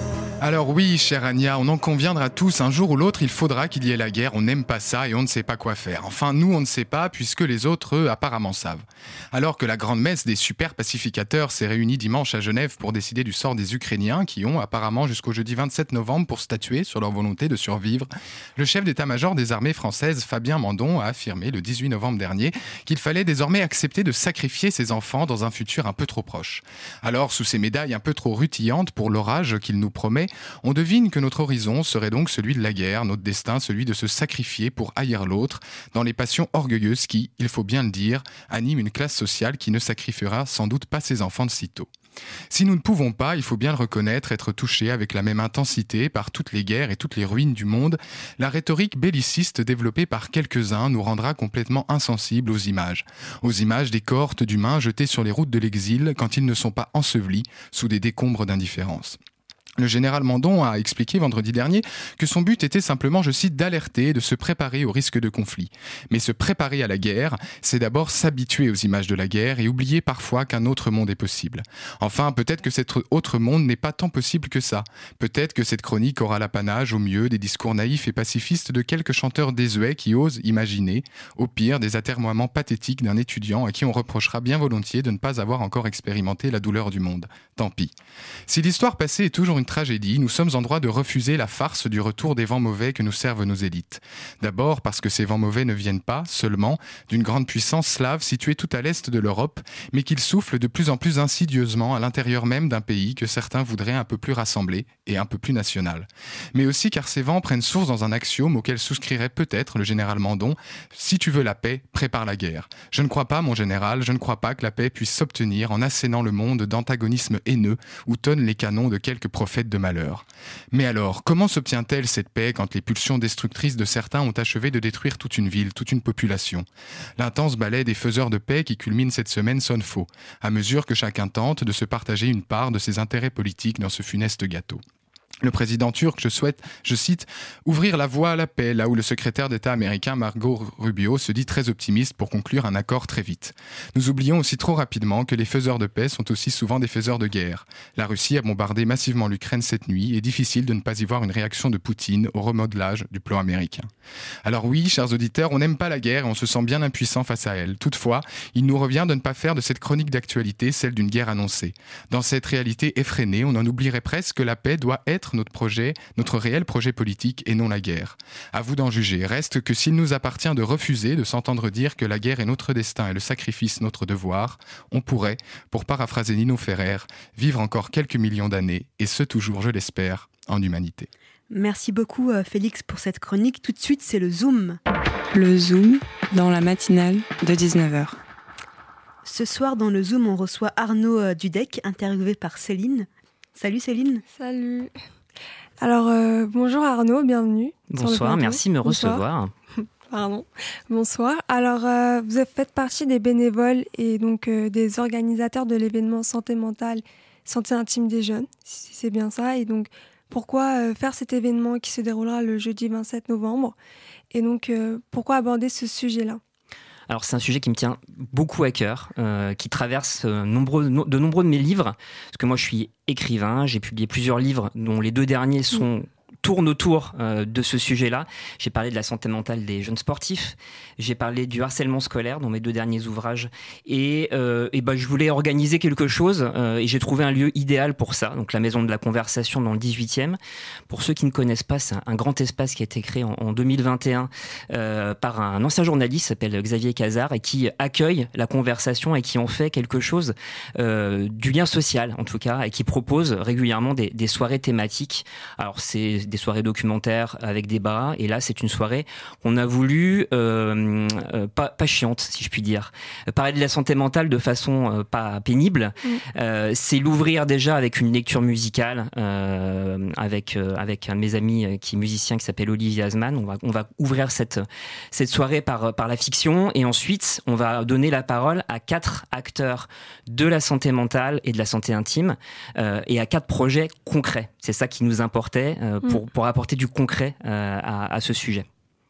Alors oui, chère Ania, on en conviendra tous, un jour ou l'autre, il faudra qu'il y ait la guerre, on n'aime pas ça et on ne sait pas quoi faire. Enfin, nous, on ne sait pas, puisque les autres, eux, apparemment savent. Alors que la grande messe des super pacificateurs s'est réunie dimanche à Genève pour décider du sort des Ukrainiens, qui ont apparemment jusqu'au jeudi vingt-sept novembre pour statuer sur leur volonté de survivre, le chef d'état-major des armées françaises, Fabien Mandon, a affirmé le dix-huit novembre dernier qu'il fallait désormais accepter de sacrifier ses enfants dans un futur un peu trop proche. Alors, sous ces médailles un peu trop rutillantes pour l'orage qu'il nous promet, on devine que notre horizon serait donc celui de la guerre, notre destin celui de se sacrifier pour haïr l'autre, dans les passions orgueilleuses qui, il faut bien le dire, animent une classe sociale qui ne sacrifiera sans doute pas ses enfants de sitôt. Si nous ne pouvons pas, il faut bien le reconnaître, être touchés avec la même intensité par toutes les guerres et toutes les ruines du monde, la rhétorique belliciste développée par quelques-uns nous rendra complètement insensibles aux images. Aux images des cohortes d'humains jetés sur les routes de l'exil quand ils ne sont pas ensevelis sous des décombres d'indifférence. Le général Mandon a expliqué vendredi dernier que son but était simplement, je cite, d'alerter, de se préparer au risque de conflit. Mais se préparer à la guerre, c'est d'abord s'habituer aux images de la guerre et oublier parfois qu'un autre monde est possible. Enfin, peut-être que cet autre monde n'est pas tant possible que ça. Peut-être que cette chronique aura l'apanage au mieux des discours naïfs et pacifistes de quelques chanteurs désuets qui osent imaginer, au pire, des atermoiements pathétiques d'un étudiant à qui on reprochera bien volontiers de ne pas avoir encore expérimenté la douleur du monde. Tant pis. Si l'histoire passée est toujours une tragédie, nous sommes en droit de refuser la farce du retour des vents mauvais que nous servent nos élites. D'abord parce que ces vents mauvais ne viennent pas, seulement, d'une grande puissance slave située tout à l'est de l'Europe, mais qu'ils soufflent de plus en plus insidieusement à l'intérieur même d'un pays que certains voudraient un peu plus rassemblé et un peu plus national. Mais aussi car ces vents prennent source dans un axiome auquel souscrirait peut-être le général Mandon: si tu veux la paix, prépare la guerre. Je ne crois pas, mon général, je ne crois pas que la paix puisse s'obtenir en assénant le monde d'antagonisme haineux où tonnent les canons de quelques prophètes de malheur. Mais alors, comment s'obtient-elle cette paix quand les pulsions destructrices de certains ont achevé de détruire toute une ville, toute une population ? L'intense balai des faiseurs de paix qui culmine cette semaine sonne faux, à mesure que chacun tente de se partager une part de ses intérêts politiques dans ce funeste gâteau. Le président turc, je souhaite, je cite, « ouvrir la voie à la paix », là où le secrétaire d'État américain Marco Rubio se dit très optimiste pour conclure un accord très vite. Nous oublions aussi trop rapidement que les faiseurs de paix sont aussi souvent des faiseurs de guerre. La Russie a bombardé massivement l'Ukraine cette nuit et difficile de ne pas y voir une réaction de Poutine au remodelage du plan américain. Alors oui, chers auditeurs, on n'aime pas la guerre et on se sent bien impuissant face à elle. Toutefois, il nous revient de ne pas faire de cette chronique d'actualité celle d'une guerre annoncée. Dans cette réalité effrénée, on en oublierait presque que la paix doit être notre projet, notre réel projet politique et non la guerre. À vous d'en juger. Reste que s'il nous appartient de refuser de s'entendre dire que la guerre est notre destin et le sacrifice notre devoir, on pourrait, pour paraphraser Nino Ferrer, vivre encore quelques millions d'années, et ce toujours, je l'espère, en humanité. Merci beaucoup Félix pour cette chronique. Tout de suite, c'est le Zoom. Le Zoom dans la matinale de dix-neuf heures. Ce soir, dans le Zoom, on reçoit Arnaud Dudek, interviewé par Céline. Salut Céline. Salut. Alors, euh, bonjour Arnaud, bienvenue. Bonsoir, merci de me Bonsoir. recevoir. Pardon. Bonsoir. Alors, euh, vous faites partie des bénévoles et donc euh, des organisateurs de l'événement Santé mentale, santé intime des jeunes, si c'est bien ça. Et donc, pourquoi euh, faire cet événement qui se déroulera le jeudi vingt-sept novembre ? Et donc, euh, pourquoi aborder ce sujet-là ? Alors c'est un sujet qui me tient beaucoup à cœur, euh, qui traverse euh, nombreux, no, de nombreux de mes livres, parce que moi je suis écrivain, j'ai publié plusieurs livres dont les deux derniers sont... tourne autour euh, de ce sujet-là. J'ai parlé de la santé mentale des jeunes sportifs, j'ai parlé du harcèlement scolaire dans mes deux derniers ouvrages, et, euh, et ben, je voulais organiser quelque chose, euh, et j'ai trouvé un lieu idéal pour ça, donc la Maison de la Conversation dans le dix-huitième. Pour ceux qui ne connaissent pas, c'est un, un grand espace qui a été créé en, en deux mille vingt et un euh, par un ancien journaliste qui s'appelle Xavier Cazard, et qui accueille la conversation et qui en fait quelque chose euh, du lien social, en tout cas, et qui propose régulièrement des, des soirées thématiques. Alors c'est des des soirées documentaires avec débat. Et là, c'est une soirée qu'on a voulu euh, euh, pas, pas chiante, si je puis dire. Parler de la santé mentale de façon euh, pas pénible, mmh. euh, c'est l'ouvrir déjà avec une lecture musicale euh, avec euh, avec un de mes amis qui est musicien qui s'appelle Olivier Asman. On va on va ouvrir cette cette soirée par par la fiction et ensuite on va donner la parole à quatre acteurs de la santé mentale et de la santé intime euh, et à quatre projets concrets. C'est ça qui nous importait euh, pour mmh. pour apporter du concret euh, à, à ce sujet.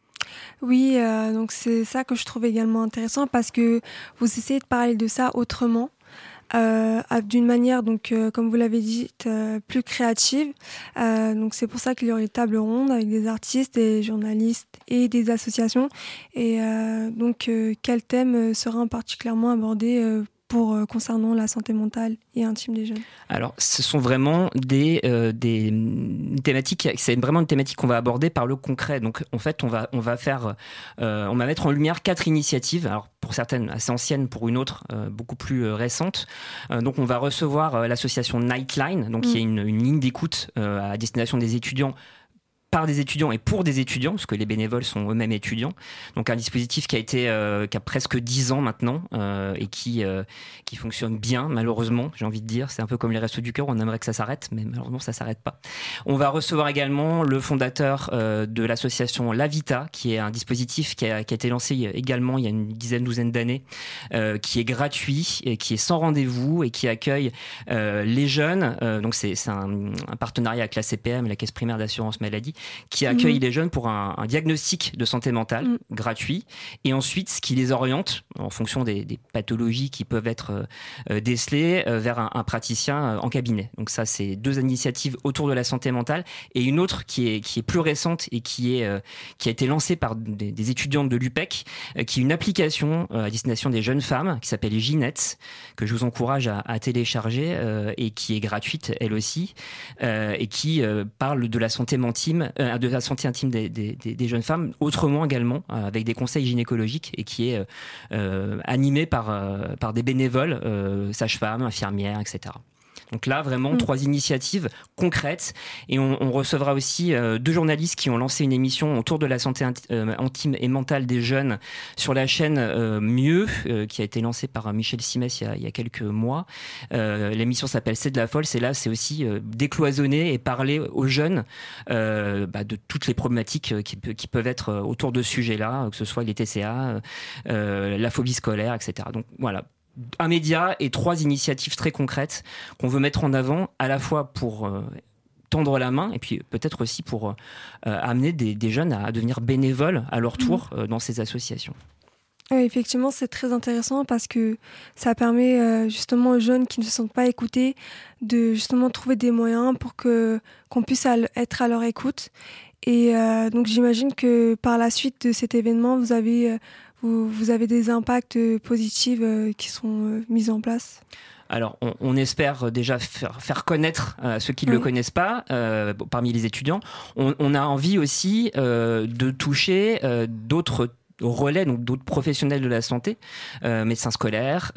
Oui, euh, donc c'est ça que je trouve également intéressant parce que vous essayez de parler de ça autrement. Euh, d'une manière donc euh, comme vous l'avez dit euh, plus créative euh, donc c'est pour ça qu'il y aurait des tables rondes avec des artistes, des journalistes et des associations et euh, donc euh, quel thème sera particulièrement abordé euh, pour euh, concernant la santé mentale et intime des jeunes? Alors, ce sont vraiment des euh, des thématiques. C'est vraiment une thématique qu'on va aborder par le concret. Donc, en fait, on va on va faire, euh, on va mettre en lumière quatre initiatives. Alors, pour certaines assez anciennes, pour une autre euh, beaucoup plus euh, récente. Euh, donc, on va recevoir euh, l'association Nightline, donc mmh. qui est une, une ligne d'écoute euh, à destination des étudiants. Par des étudiants et pour des étudiants, parce que les bénévoles sont eux-mêmes étudiants. Donc un dispositif qui a été, euh, qui a presque dix ans maintenant euh, et qui euh, qui fonctionne bien, malheureusement, j'ai envie de dire. C'est un peu comme les Restos du Cœur, on aimerait que ça s'arrête, mais malheureusement ça s'arrête pas. On va recevoir également le fondateur euh, de l'association La Vita, qui est un dispositif qui a, qui a été lancé également il y a une dizaine, douzaine d'années, euh, qui est gratuit et qui est sans rendez-vous et qui accueille euh, les jeunes. Euh, donc c'est, c'est un, un partenariat avec la C P M, la Caisse primaire d'assurance maladie, qui accueille mmh. les jeunes pour un, un diagnostic de santé mentale mmh. gratuit et ensuite qui les oriente en fonction des, des pathologies qui peuvent être euh, décelées euh, vers un, un praticien euh, en cabinet. Donc ça, c'est deux initiatives autour de la santé mentale et une autre qui est, qui est plus récente et qui, est, euh, qui a été lancée par des, des étudiantes de l'U P E C, euh, qui est une application euh, à destination des jeunes femmes qui s'appelle Ginette, que je vous encourage à, à télécharger euh, et qui est gratuite elle aussi euh, et qui euh, parle de la santé mentale Euh, de la santé intime des, des, des jeunes femmes, autrement également, euh, avec des conseils gynécologiques et qui est euh, animé par, euh, par des bénévoles, euh, sages-femmes, infirmières, et cetera. Donc là, vraiment, mmh. trois initiatives concrètes. Et on, on recevra aussi euh, deux journalistes qui ont lancé une émission autour de la santé int- euh, intime et mentale des jeunes sur la chaîne euh, Mieux, euh, qui a été lancée par Michel Simès il y a, il y a quelques mois. Euh, l'émission s'appelle C'est de la folle. C'est là, c'est aussi euh, décloisonner et parler aux jeunes euh, bah, de toutes les problématiques qui, qui peuvent être autour de ce sujet-là, que ce soit les T C A, euh, la phobie scolaire, et cetera. Donc voilà. Un média et trois initiatives très concrètes qu'on veut mettre en avant à la fois pour euh, tendre la main et puis peut-être aussi pour euh, amener des, des jeunes à devenir bénévoles à leur tour euh, dans ces associations. Oui, effectivement, c'est très intéressant parce que ça permet euh, justement aux jeunes qui ne se sentent pas écoutés de justement trouver des moyens pour que, qu'on puisse à l- être à leur écoute. Et euh, donc j'imagine que par la suite de cet événement, vous avez... Euh, Vous, vous avez des impacts positifs euh, qui sont euh, mis en place? Alors, on, on espère déjà faire, faire connaître euh, ceux qui ne oui. le connaissent pas euh, parmi les étudiants. On, on a envie aussi euh, de toucher euh, d'autres relais, donc d'autres professionnels de la santé, euh, médecins scolaires,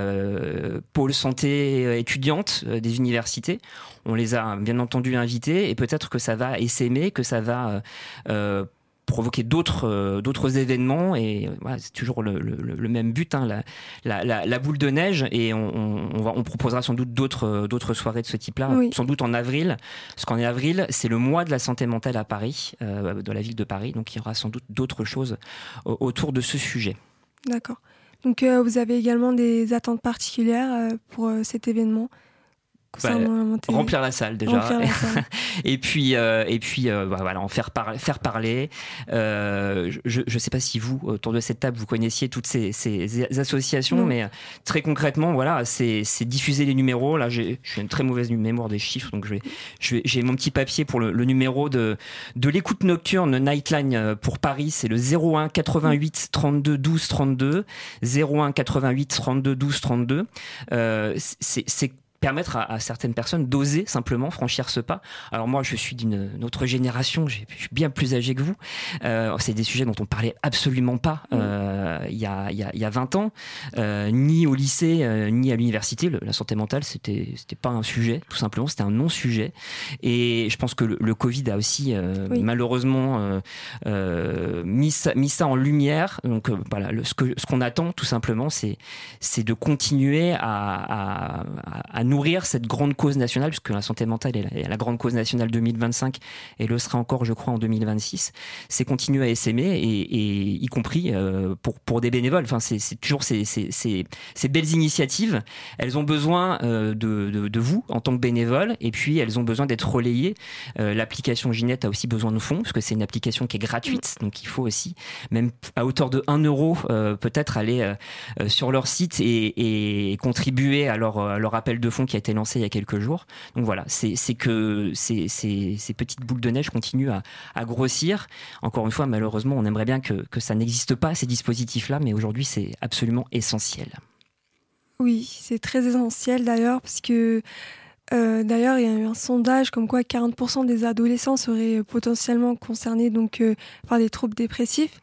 euh, pôle santé étudiante euh, des universités. On les a bien entendu invités et peut-être que ça va essaimer, que ça va... Euh, provoquer d'autres euh, d'autres événements et euh, voilà, c'est toujours le, le, le même but, hein, la, la, la, la boule de neige et on, on, on, va, on proposera sans doute d'autres d'autres soirées de ce type-là, oui. sans doute en avril, parce qu'en avril c'est le mois de la santé mentale à Paris, euh, dans la ville de Paris, donc il y aura sans doute d'autres choses autour de ce sujet. D'accord. Donc euh, vous avez également des attentes particulières euh, pour euh, cet événement? Bah, remplir la salle déjà la salle. et puis euh, et puis euh, bah, voilà en faire par, faire parler euh, je je sais pas si vous autour de cette table vous connaissiez toutes ces, ces associations non. mais très concrètement voilà c'est c'est diffuser les numéros. Là j'ai je suis une très mauvaise mémoire des chiffres, donc je vais je vais j'ai mon petit papier pour le, le numéro de de l'écoute nocturne Nightline pour Paris, c'est le zéro un quatre-vingt-huit trente-deux douze trente-deux zéro un quatre-vingt-huit trente-deux douze trente-deux. euh, c'est c'est permettre à, à certaines personnes d'oser simplement franchir ce pas. Alors moi, je suis d'une autre génération, je suis bien plus âgé que vous. Euh, c'est des sujets dont on parlait absolument pas euh, il y a, il y a, il y a vingt ans, euh, ni au lycée, euh, ni à l'université. Le, la santé mentale, c'était, c'était pas un sujet, tout simplement, c'était un non-sujet. Et je pense que le, le Covid a aussi euh, oui. malheureusement euh, euh, mis, ça, mis ça en lumière. Donc euh, voilà, le, ce, que, ce qu'on attend, tout simplement, c'est, c'est de continuer à, à, à nourrir cette grande cause nationale, puisque la santé mentale est la, est la grande cause nationale deux mille vingt-cinq et le sera encore, je crois, en deux mille vingt-six. C'est continuer à essaimer, et, et y compris euh, pour, pour des bénévoles. Enfin, c'est, c'est toujours ces, ces, ces, ces belles initiatives. Elles ont besoin euh, de, de, de vous en tant que bénévoles, et puis elles ont besoin d'être relayées. Euh, l'application Ginette a aussi besoin de fonds, parce que c'est une application qui est gratuite, donc il faut aussi, même à hauteur de un euro, euh, peut-être aller euh, sur leur site et, et contribuer à leur, à leur appel de fonds qui a été lancé il y a quelques jours. Donc voilà, c'est, c'est que ces, ces, ces petites boules de neige continuent à, à grossir. Encore une fois, malheureusement, on aimerait bien que, que ça n'existe pas, ces dispositifs-là, mais aujourd'hui, c'est absolument essentiel. Oui, c'est très essentiel d'ailleurs, parce que euh, d'ailleurs, il y a eu un sondage comme quoi quarante pour cent des adolescents seraient potentiellement concernés donc, euh, par des troubles dépressifs.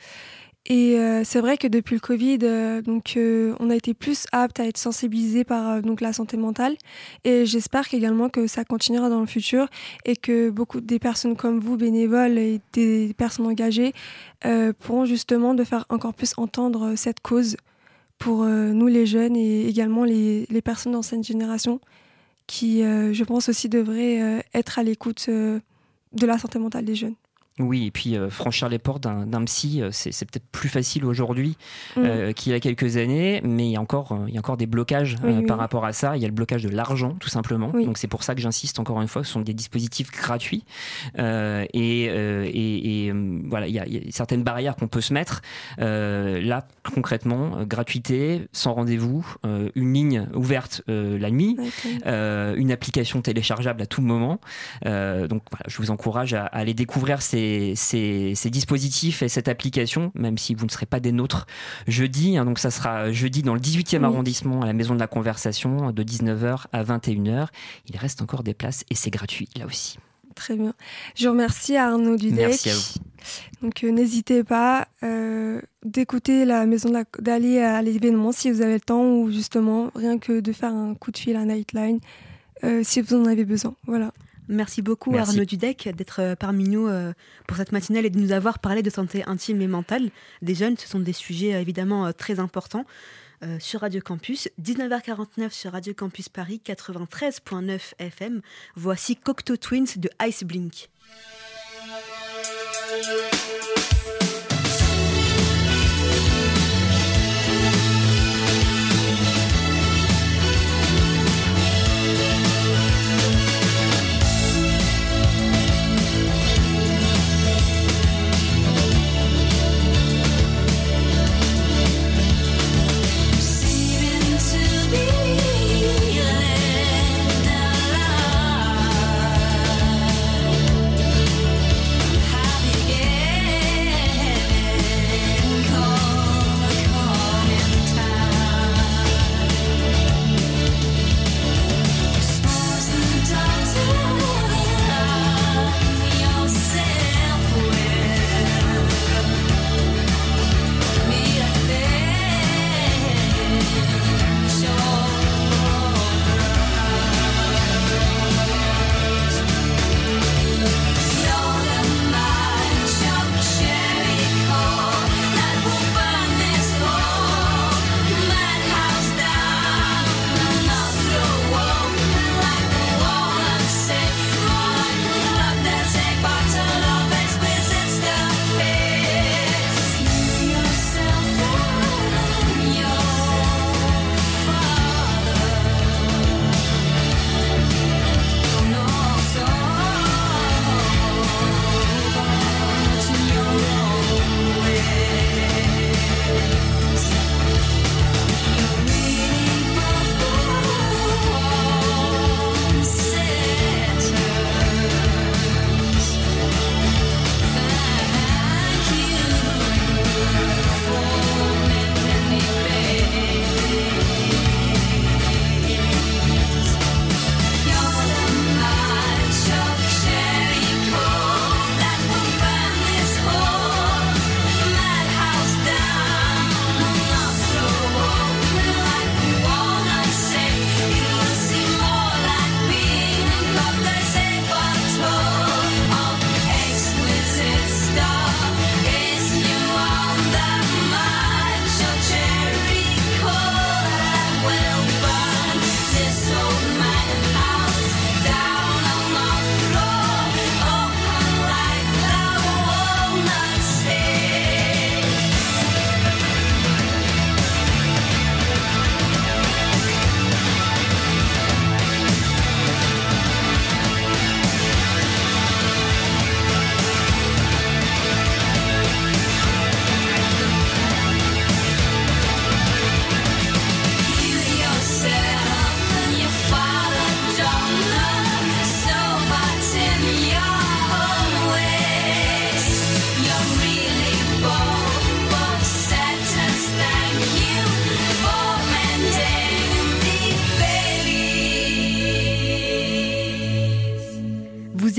Et euh, c'est vrai que depuis le Covid, euh, donc, euh, on a été plus apte à être sensibilisés par euh, donc, la santé mentale. Et j'espère également que ça continuera dans le futur et que beaucoup des personnes comme vous, bénévoles et des personnes engagées, euh, pourront justement de faire encore plus entendre cette cause pour euh, nous les jeunes et également les, les personnes d'ancienne génération qui, euh, je pense aussi, devraient euh, être à l'écoute euh, de la santé mentale des jeunes. Oui, et puis euh, franchir les portes d'un, d'un psy, c'est, c'est peut-être plus facile aujourd'hui mmh. euh, qu'il y a quelques années, mais il y a encore, euh, il y a encore des blocages oui, euh, oui, par oui. rapport à ça. Il y a le blocage de l'argent, tout simplement. Oui. Donc c'est pour ça que j'insiste encore une fois, ce sont des dispositifs gratuits. Euh, et, euh, et, et euh, voilà, il y, a, il y a certaines barrières qu'on peut se mettre. Euh, là, concrètement, euh, gratuité, sans rendez-vous, euh, une ligne ouverte euh, la nuit, okay. euh, une application téléchargeable à tout moment. Euh, donc voilà, je vous encourage à, à aller découvrir ces Ces, ces dispositifs et cette application, même si vous ne serez pas des nôtres jeudi. Hein, donc ça sera jeudi dans le dix-huitième oui. arrondissement à la Maison de la Conversation de dix-neuf heures à vingt et une heures. Il reste encore des places et c'est gratuit là aussi. Très bien. Je remercie Arnaud Dudek. Merci à vous. Donc euh, n'hésitez pas euh, d'écouter la maison de la, d'aller à l'événement si vous avez le temps, ou justement rien que de faire un coup de fil à Nightline euh, si vous en avez besoin. Voilà. Merci beaucoup Merci. Arnaud Dudek d'être parmi nous pour cette matinale et de nous avoir parlé de santé intime et mentale des jeunes. Ce sont des sujets évidemment très importants euh, sur Radio Campus. dix-neuf heures quarante-neuf sur Radio Campus Paris quatre-vingt-treize virgule neuf F M. Voici Cocteau Twins de Ice Blink. Happy again.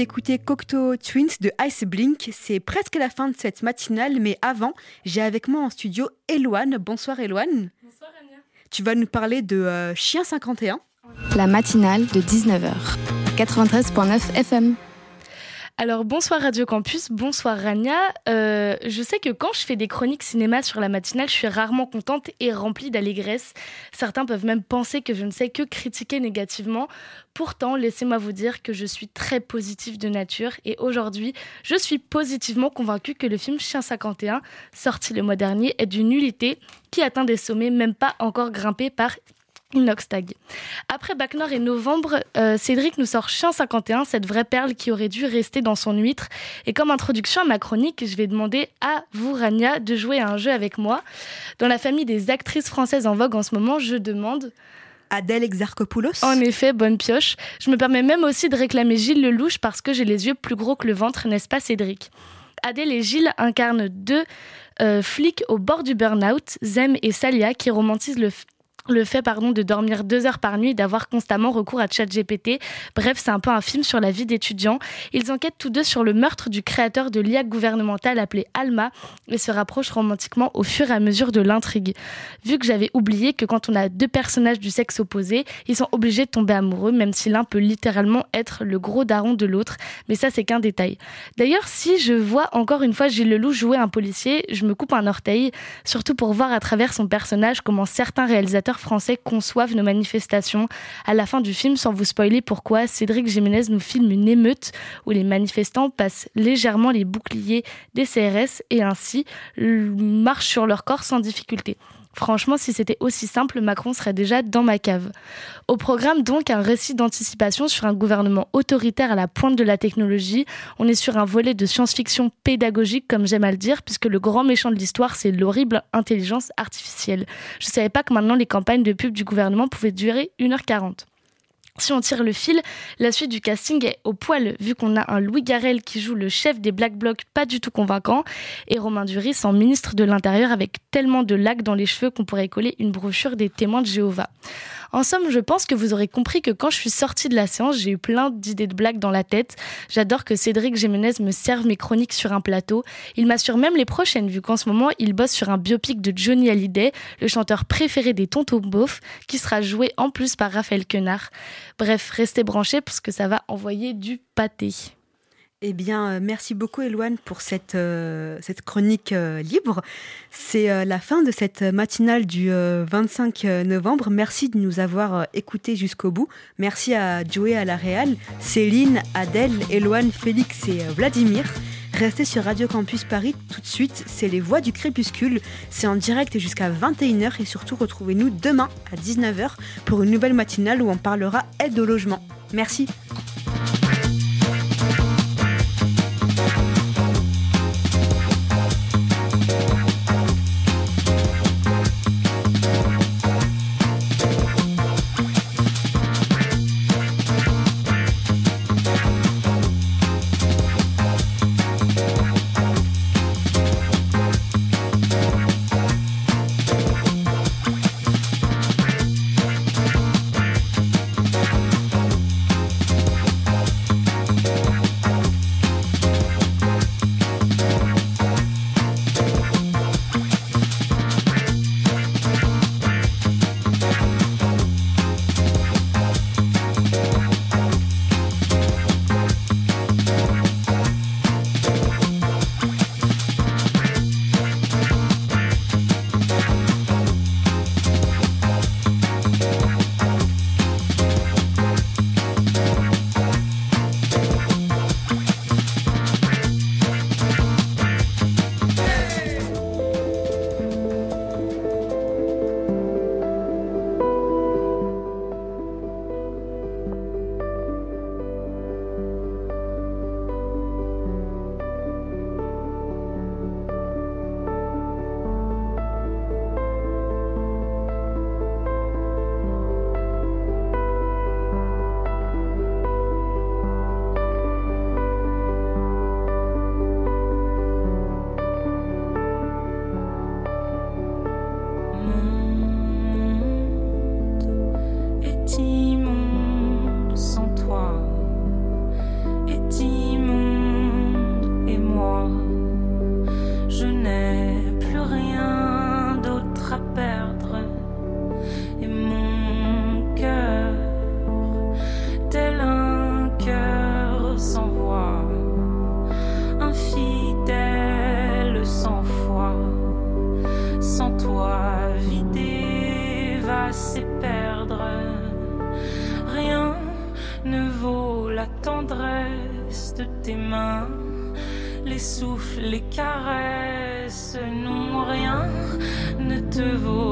écoutez Cocteau Twins de Ice Blink. C'est presque la fin de cette matinale, mais avant, j'ai avec moi en studio Eloane. Bonsoir Eloane. Bonsoir Ania. Tu vas nous parler de euh, Chien cinquante et un. La matinale de dix-neuf heures. quatre-vingt-treize virgule neuf F M. Alors bonsoir Radio Campus, bonsoir Rania. Euh, je sais que quand je fais des chroniques cinéma sur la matinale, je suis rarement contente et remplie d'allégresse. Certains peuvent même penser que je ne sais que critiquer négativement. Pourtant, laissez-moi vous dire que je suis très positive de nature et aujourd'hui, je suis positivement convaincue que le film Chien cinquante et un, sorti le mois dernier, est d'une nullité qui atteint des sommets même pas encore grimpés par Inoxtag. Après Bac Nord et Novembre, euh, Cédric nous sort Chien cinquante et un, cette vraie perle qui aurait dû rester dans son huître. Et comme introduction à ma chronique, je vais demander à vous, Rania, de jouer à un jeu avec moi. Dans la famille des actrices françaises en vogue en ce moment, je demande... Adèle Exarchopoulos. En effet, bonne pioche. Je me permets même aussi de réclamer Gilles Lelouch parce que j'ai les yeux plus gros que le ventre, n'est-ce pas Cédric ? Adèle et Gilles incarnent deux euh, flics au bord du burn-out, Zem et Salia, qui romantisent le... F- Le fait pardon, de dormir deux heures par nuit et d'avoir constamment recours à ChatGPT. Bref, c'est un peu un film sur la vie d'étudiants. Ils enquêtent tous deux sur le meurtre du créateur de l'I A gouvernementale appelé Alma et se rapprochent romantiquement au fur et à mesure de l'intrigue. Vu que j'avais oublié que quand on a deux personnages du sexe opposé, ils sont obligés de tomber amoureux, même si l'un peut littéralement être le gros daron de l'autre. Mais ça, c'est qu'un détail. D'ailleurs, si je vois encore une fois Gilles Lelouch jouer un policier, je me coupe un orteil, surtout pour voir à travers son personnage comment certains réalisateurs français conçoivent nos manifestations. À la fin du film, sans vous spoiler pourquoi, Cédric Jiménez nous filme une émeute où les manifestants passent légèrement les boucliers des C R S et ainsi marchent sur leur corps sans difficulté. Franchement, si c'était aussi simple, Macron serait déjà dans ma cave. Au programme, donc, un récit d'anticipation sur un gouvernement autoritaire à la pointe de la technologie. On est sur un volet de science-fiction pédagogique, comme j'aime à le dire, puisque le grand méchant de l'histoire, c'est l'horrible intelligence artificielle. Je ne savais pas que maintenant, les campagnes de pub du gouvernement pouvaient durer une heure quarante. Si on tire le fil, la suite du casting est au poil, vu qu'on a un Louis Garrel qui joue le chef des Black Blocs pas du tout convaincant, et Romain Duris en ministre de l'Intérieur avec tellement de lacs dans les cheveux qu'on pourrait coller une brochure des témoins de Jéhovah. En somme, je pense que vous aurez compris que quand je suis sortie de la séance, j'ai eu plein d'idées de blagues dans la tête. J'adore que Cédric Jiménez me serve mes chroniques sur un plateau. Il m'assure même les prochaines, vu qu'en ce moment, il bosse sur un biopic de Johnny Hallyday, le chanteur préféré des Tontons Beauf, qui sera joué en plus par Raphaël Quenard. Bref, restez branchés parce que ça va envoyer du pâté. Eh bien, euh, merci beaucoup Eloane pour cette, euh, cette chronique euh, libre. C'est euh, la fin de cette matinale du euh, vingt-cinq novembre. Merci de nous avoir euh, écoutés jusqu'au bout. Merci à Joey à la Réal, Céline, Adèle, Eloane, Félix et euh, Vladimir. Restez sur Radio Campus Paris tout de suite, c'est les Voix du Crépuscule. C'est en direct jusqu'à vingt et une heures et surtout retrouvez-nous demain à dix-neuf heures pour une nouvelle matinale où on parlera aide au logement. Merci. Immonde sans toi, est la tendresse de tes mains. Les souffles, les caresses n'ont rien, ne te vaut